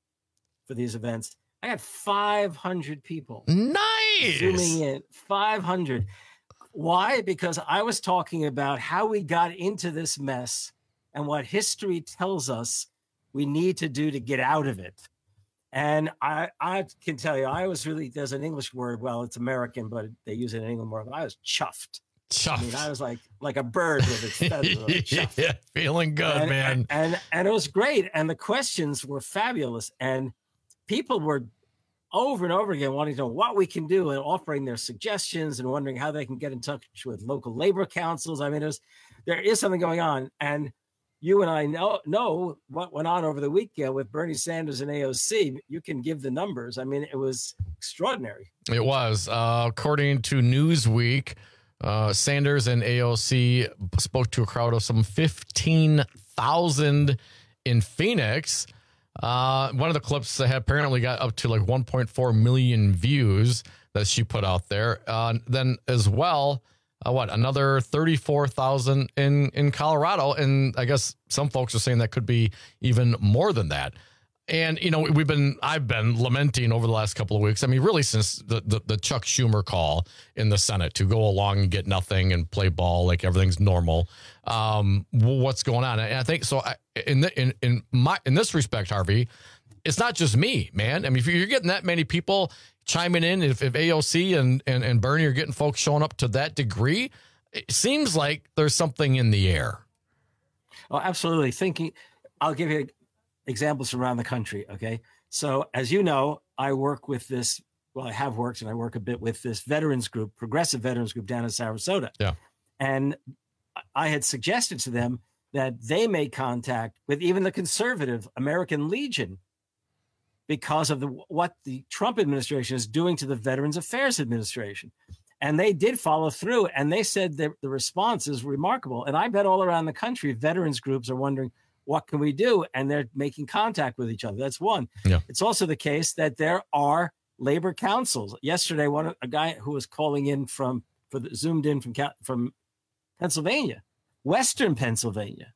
for these events. I had five hundred people. Nice. Zooming in. five hundred. Why? Because I was talking about how we got into this mess and what history tells us we need to do to get out of it. And I, I can tell you, I was really, there's an English word, well, it's American, but they use it in England more. But I was chuffed. Chuffed. I mean, I was like like a bird with its feathers. Chuffed. Yeah, feeling good, and, man. And, and and it was great. And the questions were fabulous. And people were over and over again wanting to know what we can do and offering their suggestions and wondering how they can get in touch with local labor councils. I mean, there's, there is something going on. And you and I know, know what went on over the weekend with Bernie Sanders and A O C. You can give the numbers. I mean, it was extraordinary. It was. Uh, according to Newsweek, uh, Sanders and A O C spoke to a crowd of some fifteen thousand in Phoenix. Uh, one of the clips that had apparently got up to like one point four million views that she put out there. Uh, then as well, uh, what, another thirty-four thousand in, in Colorado. And I guess some folks are saying that could be even more than that. And, you know, we've been, I've been lamenting over the last couple of weeks. I mean, really since the, the, the Chuck Schumer call in the Senate to go along and get nothing and play ball like everything's normal. Um, what's going on? And I think so. I, in the, in in my in this respect, Harvey, it's not just me, man. I mean, if you're getting that many people chiming in, if, if A O C and, and and Bernie are getting folks showing up to that degree, it seems like there's something in the air. Oh, absolutely. Thinking, I'll give you examples from around the country. Okay. So as you know, I work with this, well, I have worked and I work a bit with this veterans group, progressive veterans group down in Sarasota. Yeah. And I had suggested to them that they make contact with even the conservative American Legion because of the, what the Trump administration is doing to the Veterans Affairs Administration. And they did follow through, and they said that the response is remarkable. And I bet all around the country, veterans groups are wondering, what can we do? And they're making contact with each other. That's one. Yeah. It's also the case that there are labor councils. Yesterday, one a guy who was calling in from, for the, zoomed in from from Pennsylvania, Western Pennsylvania,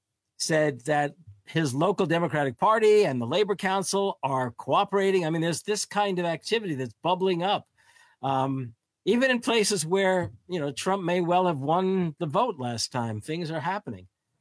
said that his local Democratic Party and the Labor Council are cooperating. I mean, there's this kind of activity that's bubbling up. Um, even in places where, you know, Trump may well have won the vote last time, things are happening.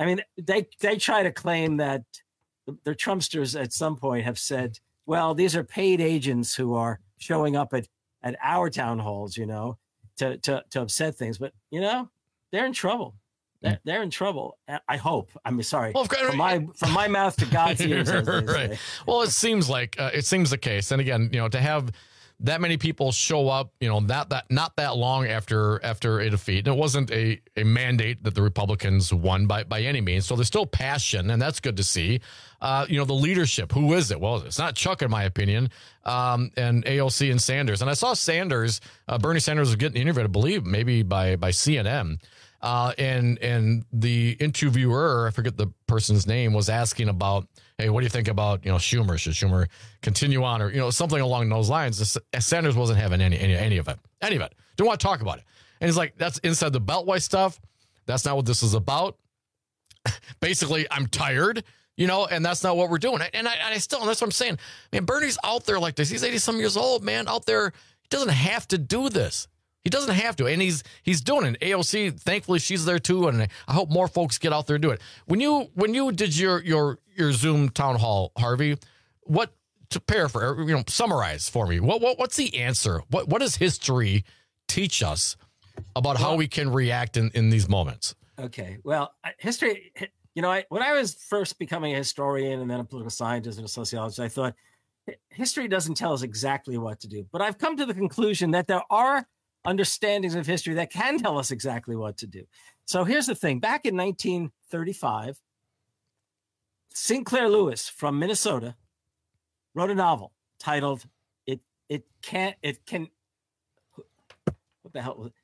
I mean, they they try to claim that the, the Trumpsters at some point have said, well, these are paid agents who are showing up at, at our town halls, you know, to, to, to upset things. But, you know, they're in trouble. They're, they're in trouble. I hope. I'm sorry. Well, from my from my mouth to God's ears. As they right. say. Well, it seems like uh, it seems the case. And again, you know, to have that many people show up, you know, that that not that long after after a defeat. And it wasn't a, a mandate that the Republicans won by by any means. So there's still passion, and that's good to see. Uh, you know, the leadership. Who is it? Well, it's not Chuck, in my opinion, um, and A O C and Sanders. And I saw Sanders, uh, Bernie Sanders was getting interviewed, I believe, maybe by by C N N. Uh, and and the interviewer, I forget the person's name, was asking about, hey, what do you think about, you know, Schumer? Should Schumer continue on, or, you know, something along those lines? Sanders wasn't having any any any of it, any of it. Didn't want to talk about it. And he's like, that's inside the Beltway stuff. That's not what this is about. Basically, I'm tired, you know, and that's not what we're doing. And I, I still, and that's what I'm saying. Man, Bernie's out there like this. He's eighty some years old, man, out there. He doesn't have to do this. He doesn't have to, and he's he's doing it. A O C, thankfully, she's there too, and I hope more folks get out there and do it. When you when you did your your your Zoom town hall, Harvey, what to paraphrase, you know, summarize for me? What what what's the answer? What what does history teach us about how we can react in, in these moments? Okay, well, history. You know, I, when I was first becoming a historian and then a political scientist and a sociologist, I thought history doesn't tell us exactly what to do. But I've come to the conclusion that there are understandings of history that can tell us exactly what to do. So here's the thing. Back in nineteen thirty-five, Sinclair Lewis from Minnesota wrote a novel titled It It Can't It Can What the hell was it?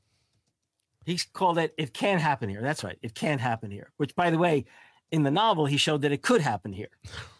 He called it It Can Happen Here. That's right. It Can Happen Here. Which, by the way, in the novel, he showed that it could happen here.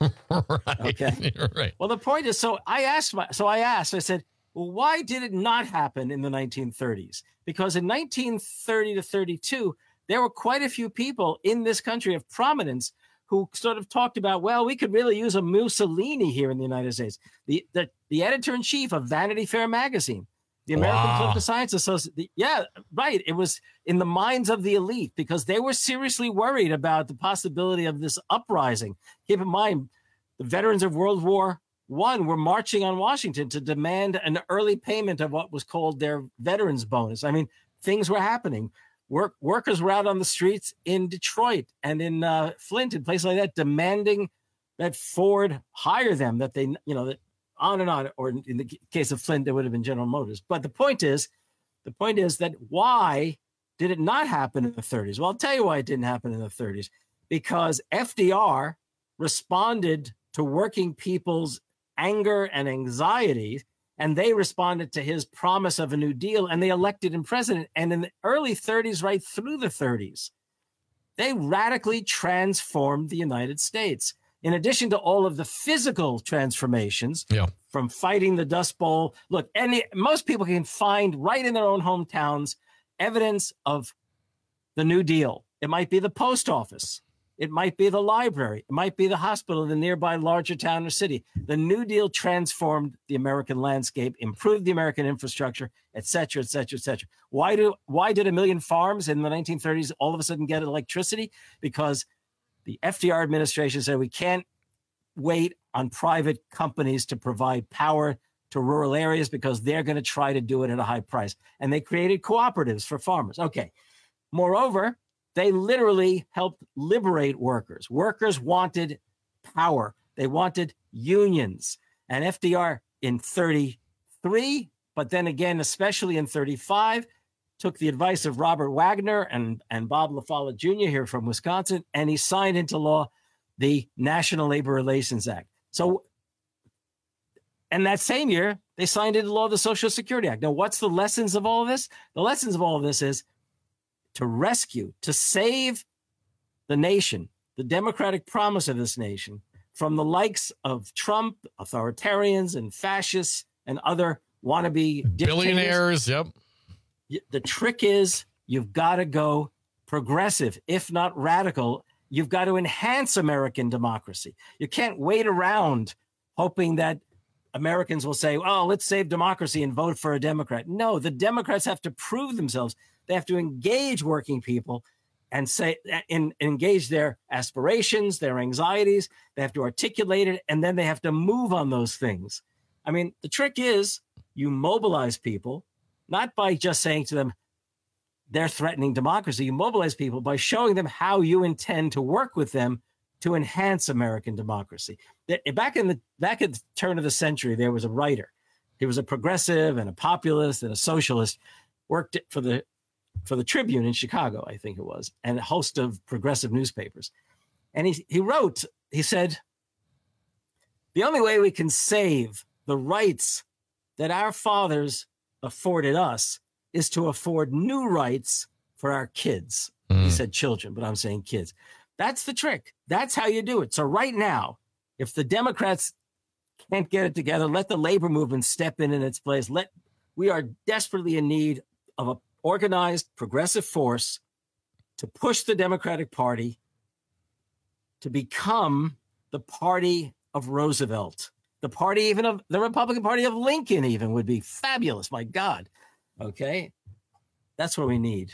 Right. Okay. Right. Well, the point is, so I asked my so I asked, I said, well, why did it not happen in the nineteen thirties? Because in nineteen thirty to thirty-two, there were quite a few people in this country of prominence who sort of talked about, well, we could really use a Mussolini here in the United States. The the, the editor-in-chief of Vanity Fair magazine, the American Wow. Political Science Association. Yeah, right. It was in the minds of the elite because they were seriously worried about the possibility of this uprising. Keep in mind, the veterans of World War One were marching on Washington to demand an early payment of what was called their veterans bonus. I mean, things were happening. Work, workers were out on the streets in Detroit and in uh, Flint and places like that, demanding that Ford hire them, that they, you know, that on and on. Or in the case of Flint, it would have been General Motors. But the point is, the point is that why did it not happen in the thirties? Well, I'll tell you why it didn't happen in the thirties. Because F D R responded to working people's anger and anxiety, and they responded to his promise of a New Deal, and they elected him president. And in the early thirties, right through the thirties, they radically transformed the United States. In addition to all of the physical transformations, yeah. from fighting the Dust Bowl, look, any most people can find right in their own hometowns evidence of the New Deal. It might be the post office. It might be the library. It might be the hospital in the nearby larger town or city. The New Deal transformed the American landscape, improved the American infrastructure, et cetera, et cetera, et cetera. Why do why did a million farms in the nineteen thirties all of a sudden get electricity? Because the F D R administration said we can't wait on private companies to provide power to rural areas because they're going to try to do it at a high price. And they created cooperatives for farmers. Okay. Moreover, they literally helped liberate workers. Workers wanted power. They wanted unions. And F D R in thirty-three, but then again, especially in thirty-five, took the advice of Robert Wagner and, and Bob LaFollette Junior here from Wisconsin, and he signed into law the National Labor Relations Act. So, and that same year, they signed into law the Social Security Act. Now, what's the lessons of all of this? The lessons of all of this is to rescue, to save the nation, the democratic promise of this nation from the likes of Trump, authoritarians and fascists and other wannabe billionaires. Dictators. Yep. The trick is you've got to go progressive, if not radical. You've got to enhance American democracy. You can't wait around hoping that Americans will say, oh, let's save democracy and vote for a Democrat. No, the Democrats have to prove themselves. They have to engage working people and say and engage their aspirations, their anxieties. They have to articulate it, and then they have to move on those things. I mean, the trick is you mobilize people, not by just saying to them, they're threatening democracy. You mobilize people by showing them how you intend to work with them to enhance American democracy. Back in the back at the turn of the century, there was a writer. He was a progressive and a populist and a socialist, worked for the for the Tribune in Chicago, I think it was, and a host of progressive newspapers. And he, he wrote, he said, the only way we can save the rights that our fathers afforded us is to afford new rights for our kids. Mm. He said children, but I'm saying kids. That's the trick. That's how you do it. So right now, if the Democrats can't get it together, let the labor movement step in in its place. Let we are desperately in need of a organized progressive force to push the Democratic Party to become the party of Roosevelt, the party even of the Republican Party of Lincoln even would be fabulous. My God. Okay. That's what we need.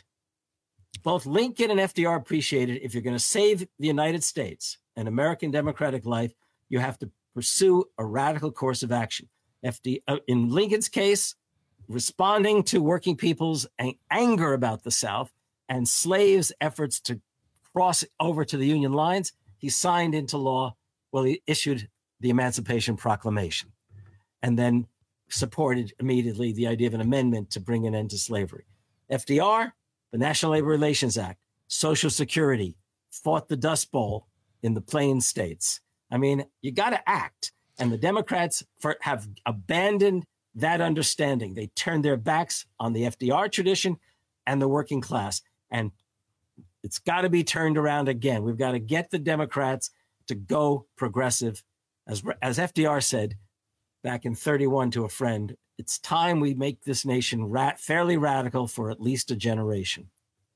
Both Lincoln and F D R appreciated if you're going to save the United States and American democratic life, you have to pursue a radical course of action. F D uh, in Lincoln's case, responding to working people's ang- anger about the South and slaves' efforts to cross over to the Union lines, he signed into law, well, he issued the Emancipation Proclamation and then supported immediately the idea of an amendment to bring an end to slavery. F D R, the National Labor Relations Act, Social Security, fought the Dust Bowl in the Plains states. I mean, you got to act. And the Democrats for, have abandoned that understanding. They turned their backs on the F D R tradition and the working class. And it's got to be turned around again. We've got to get the Democrats to go progressive. As, as F D R said back in thirty-one to a friend, it's time we make this nation rat, fairly radical for at least a generation.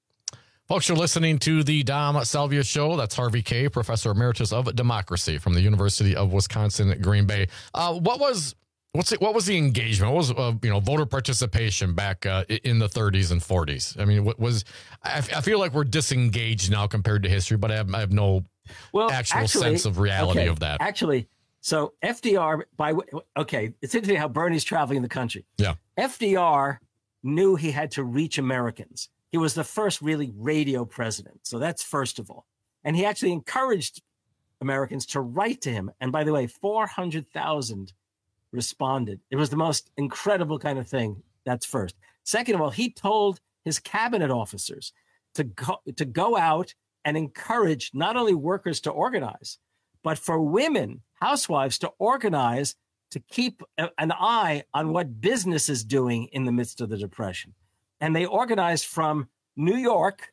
Folks, you're listening to the Dom Salvia Show. That's Harvey Kaye, Professor Emeritus of Democracy from the University of Wisconsin at Green Bay. Uh, what was what's it, what was the engagement? What was uh, you know voter participation back uh, in the thirties and forties? I mean, what was I, I feel like we're disengaged now compared to history, but I have, I have no well, actual actually, sense of reality okay, of that. Actually, so F D R by okay, it's interesting how Bernie's traveling the country. Yeah, F D R knew he had to reach Americans. He was the first really radio president. So that's first of all. And he actually encouraged Americans to write to him. And by the way, four hundred thousand responded. It was the most incredible kind of thing. That's first. Second of all, he told his cabinet officers to go, to go out and encourage not only workers to organize, but for women, housewives to organize to keep a, an eye on what business is doing in the midst of the Depression. And they organized from New York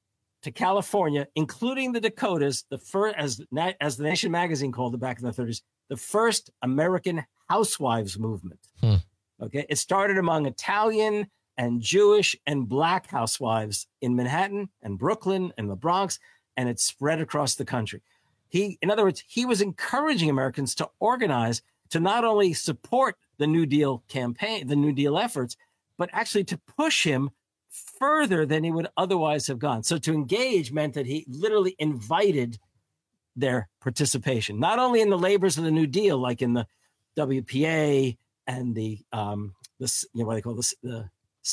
to California, including the Dakotas, the first, as, as the Nation magazine called it back in the thirties, the first American housewives movement. Hmm. Okay, it started among Italian and Jewish and Black housewives in Manhattan and Brooklyn and the Bronx, and it spread across the country. He, in other words, he was encouraging Americans to organize to not only support the New Deal campaign, the New Deal efforts, but actually to push him further than he would otherwise have gone. So to engage meant that he literally invited their participation, not only in the labors of the New Deal, like in the W P A and the, um, the you know, what they call this, the,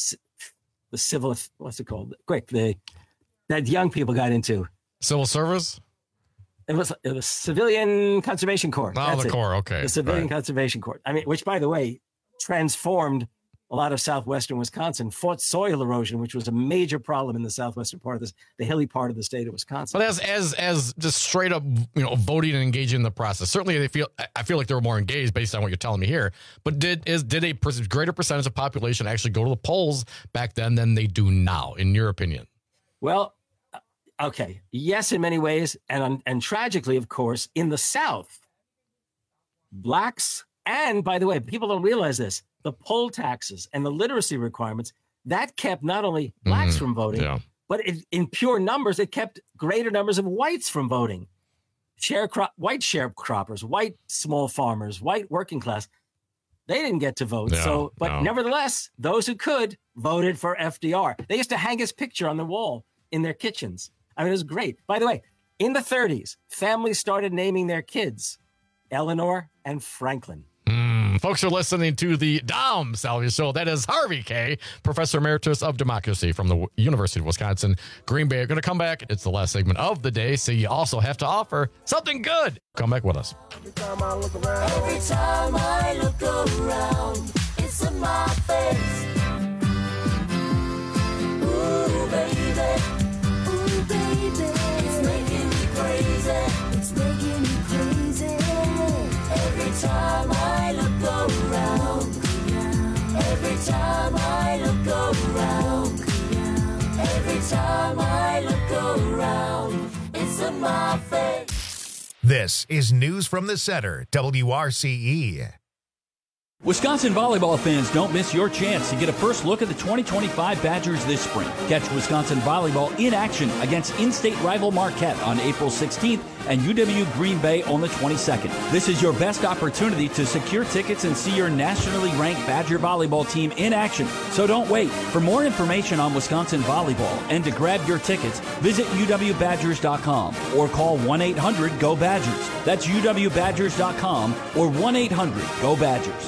the civil, what's it called? Quick, the, that young people got into. Civil service? It was, it was Civilian Conservation Corps. Oh, That's the it. Corps, okay. The Civilian right. Conservation Corps. I mean, which, by the way, transformed a lot of southwestern Wisconsin, fought soil erosion, which was a major problem in the southwestern part of this, the hilly part of the state of Wisconsin. But as as as just straight up, you know, voting and engaging in the process, certainly they feel I feel like they were more engaged based on what you're telling me here. But did is did a greater percentage of population actually go to the polls back then than they do now, in your opinion? Well, okay, yes, in many ways, and and tragically, of course, in the South, blacks. And by the way, people don't realize this, the poll taxes and the literacy requirements, that kept not only blacks mm, from voting, yeah. but it, in pure numbers, it kept greater numbers of whites from voting. Sharecrop, white sharecroppers, white small farmers, white working class, they didn't get to vote. No, so, but no. nevertheless, those who could voted for F D R. They used to hang his picture on the wall in their kitchens. I mean, it was great. By the way, in the thirties, families started naming their kids Eleanor and Franklin. Mm, folks are listening to the Dom Salvia Show. That is Harvey Kaye, Professor Emeritus of Democracy from the University of Wisconsin, Green Bay. Are going to come back. It's the last segment of the day, so you also have to offer something good. Come back with us. Every time I look around, every time I look around, it's in my face. Ooh, baby, ooh, baby, it's making me crazy. It's making me crazy. Every time I look around, every time I look around, every time I look around, it's in my face. This is News from the Center, W R C E. Wisconsin volleyball fans, don't miss your chance to get a first look at the twenty twenty-five Badgers this spring. Catch Wisconsin volleyball in action against in-state rival Marquette on April sixteenth and U W Green Bay on the twenty-second. This is your best opportunity to secure tickets and see your nationally ranked Badger volleyball team in action. So don't wait. For more information on Wisconsin volleyball and to grab your tickets, visit U W Badgers dot com or call one eight hundred go Badgers. That's U W Badgers dot com or one eight hundred go Badgers.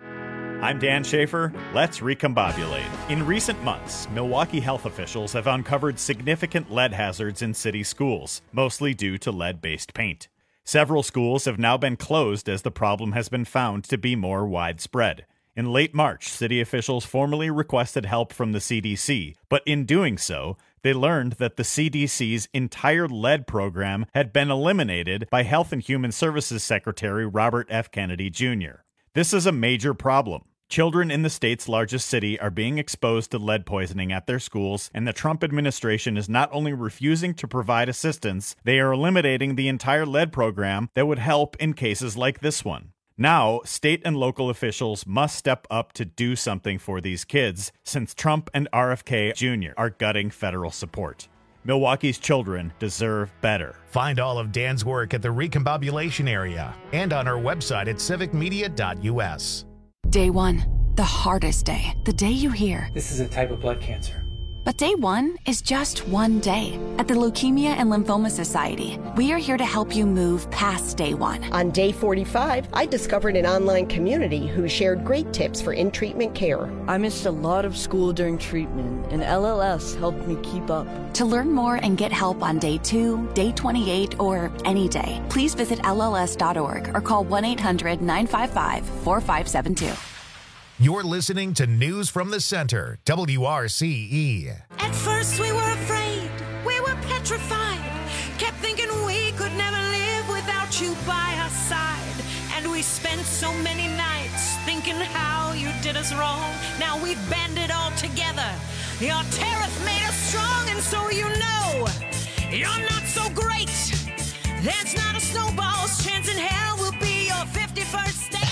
I'm Dan Schaefer. Let's recombobulate. In recent months, Milwaukee health officials have uncovered significant lead hazards in city schools, mostly due to lead-based paint. Several schools have now been closed as the problem has been found to be more widespread. In late March, city officials formally requested help from the C D C, but in doing so, they learned that the C D C's entire lead program had been eliminated by Health and Human Services Secretary Robert F. Kennedy Junior This is a major problem. Children in the state's largest city are being exposed to lead poisoning at their schools, and the Trump administration is not only refusing to provide assistance, they are eliminating the entire lead program that would help in cases like this one. Now, state and local officials must step up to do something for these kids, since Trump and R F K Junior are gutting federal support. Milwaukee's children deserve better. Find all of Dan's work at the Recombobulation area and on our website at civic media dot U S. Day one, the hardest day. The day you hear, this is a type of blood cancer. But day one is just one day. At the Leukemia and Lymphoma Society, we are here to help you move past day one. On day forty-five, I discovered an online community who shared great tips for in-treatment care. I missed a lot of school during treatment, and L L S helped me keep up. To learn more and get help on day two, day twenty-eight, or any day, please visit L L S dot org or call one eight hundred nine five five four five seven two. You're listening to News from the Center, W R C E. At first we were afraid, we were petrified, kept thinking we could never live without you by our side. And we spent so many nights thinking how you did us wrong. Now we've banded all together. Your tariff made us strong, and so you know you're not so great. There's not a snowball's chance in hell we'll be your fifty-first state.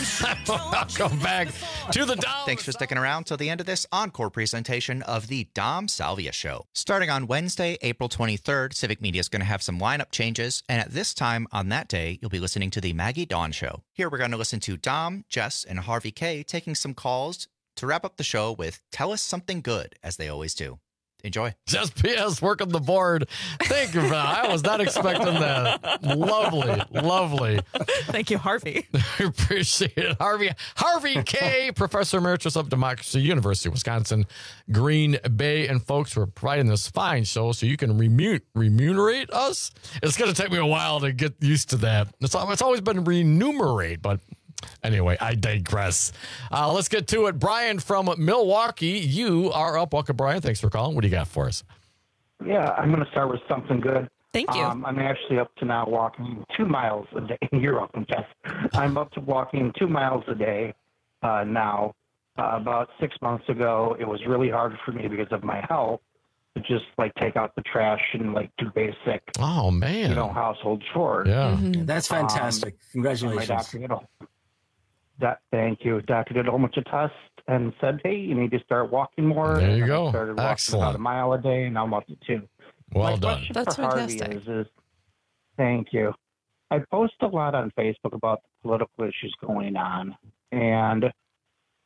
Welcome back to the Dom. Thanks for sticking around till the end of this encore presentation of the Dom Salvia Show. Starting on Wednesday, April twenty-third, Civic Media is going to have some lineup changes, and at this time on that day, you'll be listening to the Maggie Dawn Show. Here we're going to listen to Dom, Jess, and Harvey Kaye taking some calls to wrap up the show with Tell Us Something Good, as they always do. Enjoy. Just P S working the board. Thank you for that. I was not expecting that. Lovely, lovely. Thank you, Harvey. Appreciate it, Harvey. Harvey Kaye, Professor Emeritus of Democracy, University of Wisconsin, Green Bay, and folks for providing this fine show so you can remun- remunerate us. It's going to take me a while to get used to that. It's, it's always been remunerate, but anyway, I digress. Uh, let's get to it. Brian from Milwaukee, you are up. Welcome, Brian. Thanks for calling. What do you got for us? Yeah, I'm going to start with something good. Thank you. Um, I'm actually up to now walking two miles a day. You're welcome, Jess. I'm up to walking two miles a day uh, now. Uh, about six months ago, it was really hard for me because of my health to just like take out the trash and like do basic, oh man, you know, household chores. Yeah, mm-hmm. That's fantastic. Um, Congratulations. My doctor, you know, that, thank you. Doctor did a whole bunch of tests and said, hey, you need to start walking more. There you and go. I started walking Excellent. about a mile a day, and now I'm up to two. Well my done. question That's for Harvey fantastic. is, is, thank you. I post a lot on Facebook about the political issues going on, and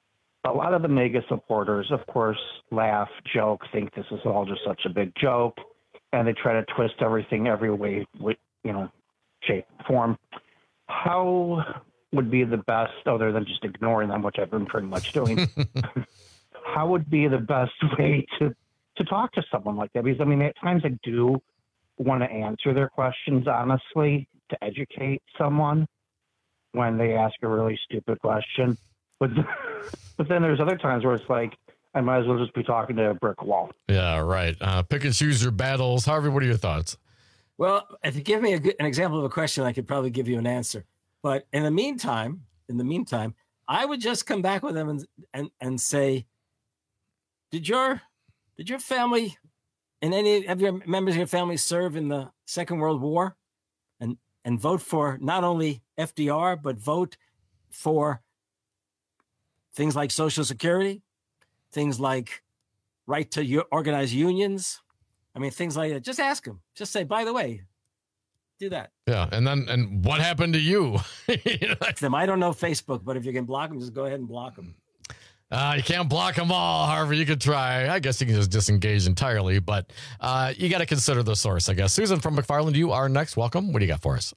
a lot of the MAGA supporters, of course, laugh, joke, think this is all just such a big joke, and they try to twist everything every way, you know, shape, form. How would be the best, other than just ignoring them, which I've been pretty much doing, how would be the best way to, to talk to someone like that? Because, I mean, at times I do want to answer their questions honestly to educate someone when they ask a really stupid question. But, but then there's other times where it's like, I might as well just be talking to a brick wall. Yeah, right. Uh, pick and choose your battles. Harvey, what are your thoughts? Well, if you give me a good, an example of a question, I could probably give you an answer. But in the meantime, in the meantime, I would just come back with them and and, and say, did your did your family and any of your members of your family serve in the Second World War? And and vote for not only F D R, but vote for things like Social Security, things like right to u- organize unions. I mean, things like that. Just ask them. Just say, by the way, do that. Yeah, and then and what happened to you? You know, them. I don't know Facebook, but if you can block them, just go ahead and block them. Uh, you can't block them all, Harvey. You could try. I guess you can just disengage entirely, but uh, you got to consider the source, I guess. Susan from McFarland, you are next. Welcome. What do you got for us?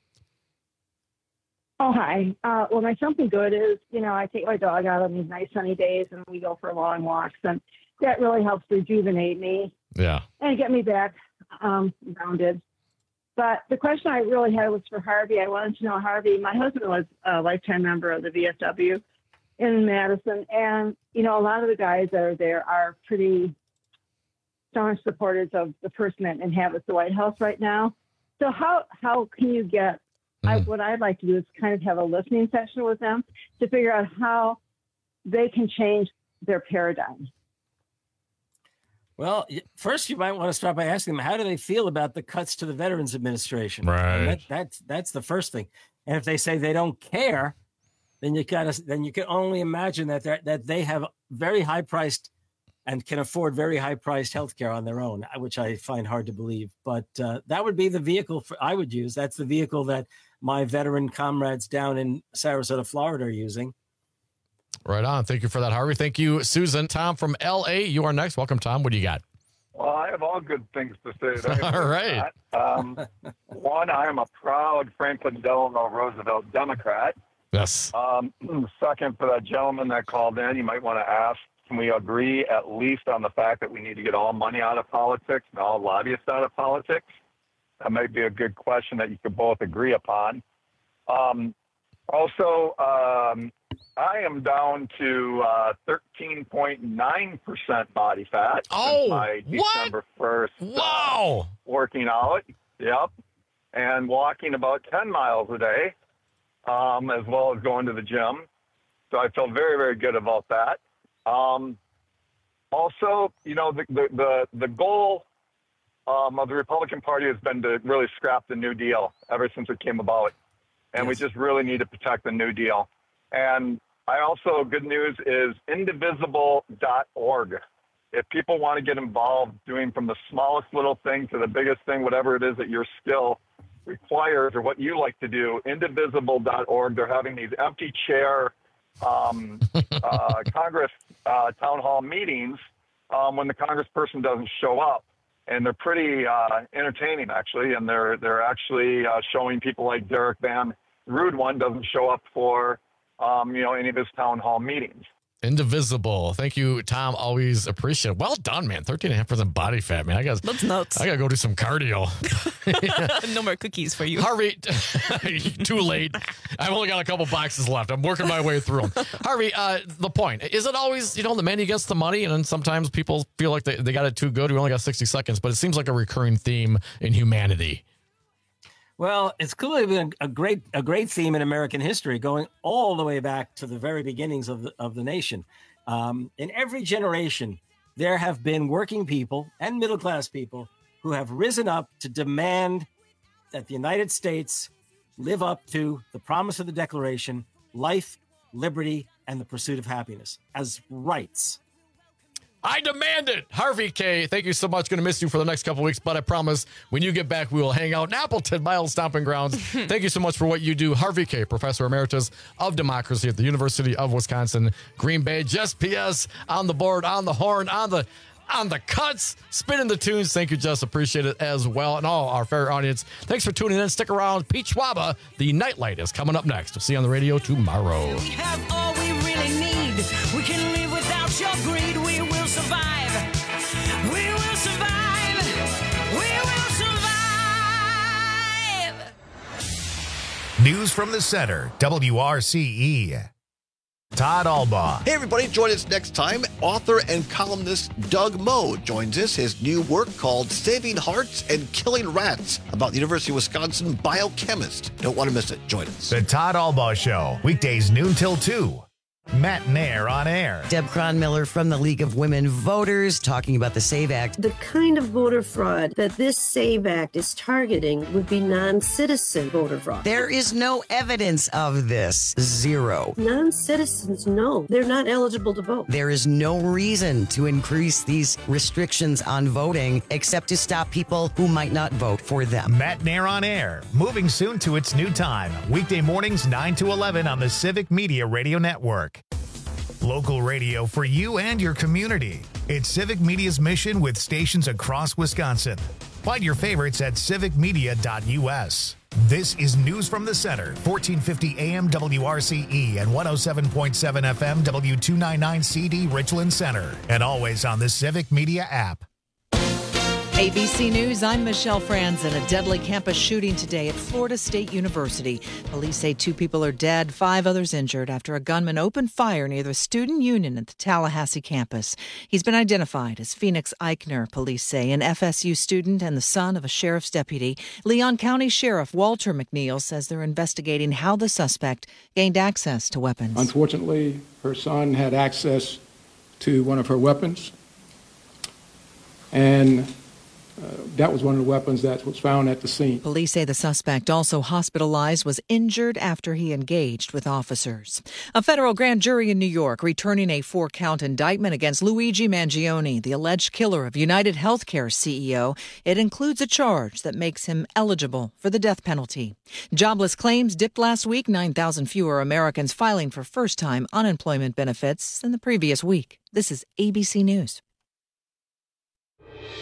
Oh, hi. Uh, well, my something good is, you know, I take my dog out on these nice sunny days and we go for long walks, and that really helps rejuvenate me. Yeah. And get me back um, grounded. But the question I really had was for Harvey. I wanted to know, Harvey, my husband was a lifetime member of the V F W in Madison. And, you know, a lot of the guys that are there are pretty staunch supporters of the person that inhabits the White House right now. So how, how can you get, mm. I, what I'd like to do is kind of have a listening session with them to figure out how they can change their paradigm. Well, first you might want to start by asking them, how do they feel about the cuts to the Veterans Administration? Right. That, that's that's the first thing. And if they say they don't care, then you gotta then you can only imagine that that they have very high priced and can afford very high priced healthcare on their own, which I find hard to believe. But uh, that would be the vehicle for, I would use. That's the vehicle that my veteran comrades down in Sarasota, Florida, are using. Right on. Thank you for that, Harvey. Thank you, Susan. Tom from L A, you are next. Welcome, Tom. What do you got? Well, I have all good things to say today. All right. Um, one, I am a proud Franklin Delano Roosevelt Democrat. Yes. Um, second, for that gentleman that called in, you might want to ask, can we agree at least on the fact that we need to get all money out of politics and all lobbyists out of politics? That might be a good question that you could both agree upon. Um, also, um, I am down to uh, thirteen point nine percent body fat oh, since my December first wow. uh, working out. Yep. And walking about ten miles a day, um, as well as going to the gym. So I feel very, very good about that. Um, also, you know, the, the, the, the goal um, of the Republican Party has been to really scrap the New Deal ever since it came about. And yes. we just really need to protect the New Deal. And I also, good news is indivisible dot org. If people want to get involved doing from the smallest little thing to the biggest thing, whatever it is that your skill requires or what you like to do, indivisible dot org. They're having these empty chair um, uh, Congress uh, town hall meetings um, when the congressperson doesn't show up. And they're pretty uh, entertaining, actually. And they're they're actually uh, showing people like Derek Van Rude one doesn't show up for Um, you know, any of his town hall meetings. Indivisible. Thank you, Tom. Always appreciate it. Well done, man. thirteen point five percent body fat, man. I got That's nuts. I got to go do some cardio. No more cookies for you. Harvey, too late. I've only got a couple boxes left. I'm working my way through them. Harvey, uh, the point, is it always, you know, the man against the money? And then sometimes people feel like they, they got it too good. We only got sixty seconds, but it seems like a recurring theme in humanity. Well, it's clearly been a great a great theme in American history, going all the way back to the very beginnings of the, of the nation. Um, in every generation, there have been working people and middle class people who have risen up to demand that the United States live up to the promise of the Declaration, life, liberty, and the pursuit of happiness as rights. I demand it. Harvey K., thank you so much. Going to miss you for the next couple weeks, but I promise when you get back, we will hang out in Appleton, my old stomping grounds. Thank you so much for what you do. Harvey K., Professor Emeritus of Democracy at the University of Wisconsin, Green Bay. Just P S on the board, on the horn, on the on the cuts, spinning the tunes. Thank you, Jess. Appreciate it as well. And all our fair audience, thanks for tuning in. Stick around. Pete Schwaba, the Nightlight, is coming up next. We'll see you on the radio tomorrow. We have all we really need. We can live without your greed. We will survive. We will survive. We will survive. News from the center, W R C E. Todd Albaugh. Hey, everybody, join us next time. Author and columnist Doug Moe joins us. His new work called Saving Hearts and Killing Rats about the University of Wisconsin biochemist. Don't want to miss it. Join us. The Todd Albaugh Show, weekdays noon till two. Matt Nair on air. Deb Cronmiller from the League of Women Voters talking about the SAVE Act. The kind of voter fraud that this SAVE Act is targeting would be non-citizen voter fraud. There is no evidence of this. Zero. Non-citizens, no. They're not eligible to vote. There is no reason to increase these restrictions on voting except to stop people who might not vote for them. Matt Nair on air, moving soon to its new time. Weekday mornings nine to eleven on the Civic Media Radio Network. Local radio for you and your community. It's Civic Media's mission with stations across Wisconsin. Find your favorites at civic media dot U S. This is News from the Center, fourteen fifty A M W R C E and one oh seven point seven F M W two ninety-nine C D Richland Center. And always on the Civic Media app. A B C News, I'm Michelle Franzen. A deadly campus shooting today at Florida State University. Police say two people are dead, five others injured after a gunman opened fire near the Student Union at the Tallahassee campus. He's been identified as Phoenix Eichner, police say, an F S U student and the son of a sheriff's deputy. Leon County Sheriff Walter McNeil says they're investigating how the suspect gained access to weapons. Unfortunately, her son had access to one of her weapons, and Uh, that was one of the weapons that was found at the scene. Police say the suspect, also hospitalized, was injured after he engaged with officers. A federal grand jury in New York returning a four-count indictment against Luigi Mangione, the alleged killer of United Healthcare C E O. It includes a charge that makes him eligible for the death penalty. Jobless claims dipped last week, nine thousand fewer Americans filing for first-time unemployment benefits than the previous week. This is A B C News.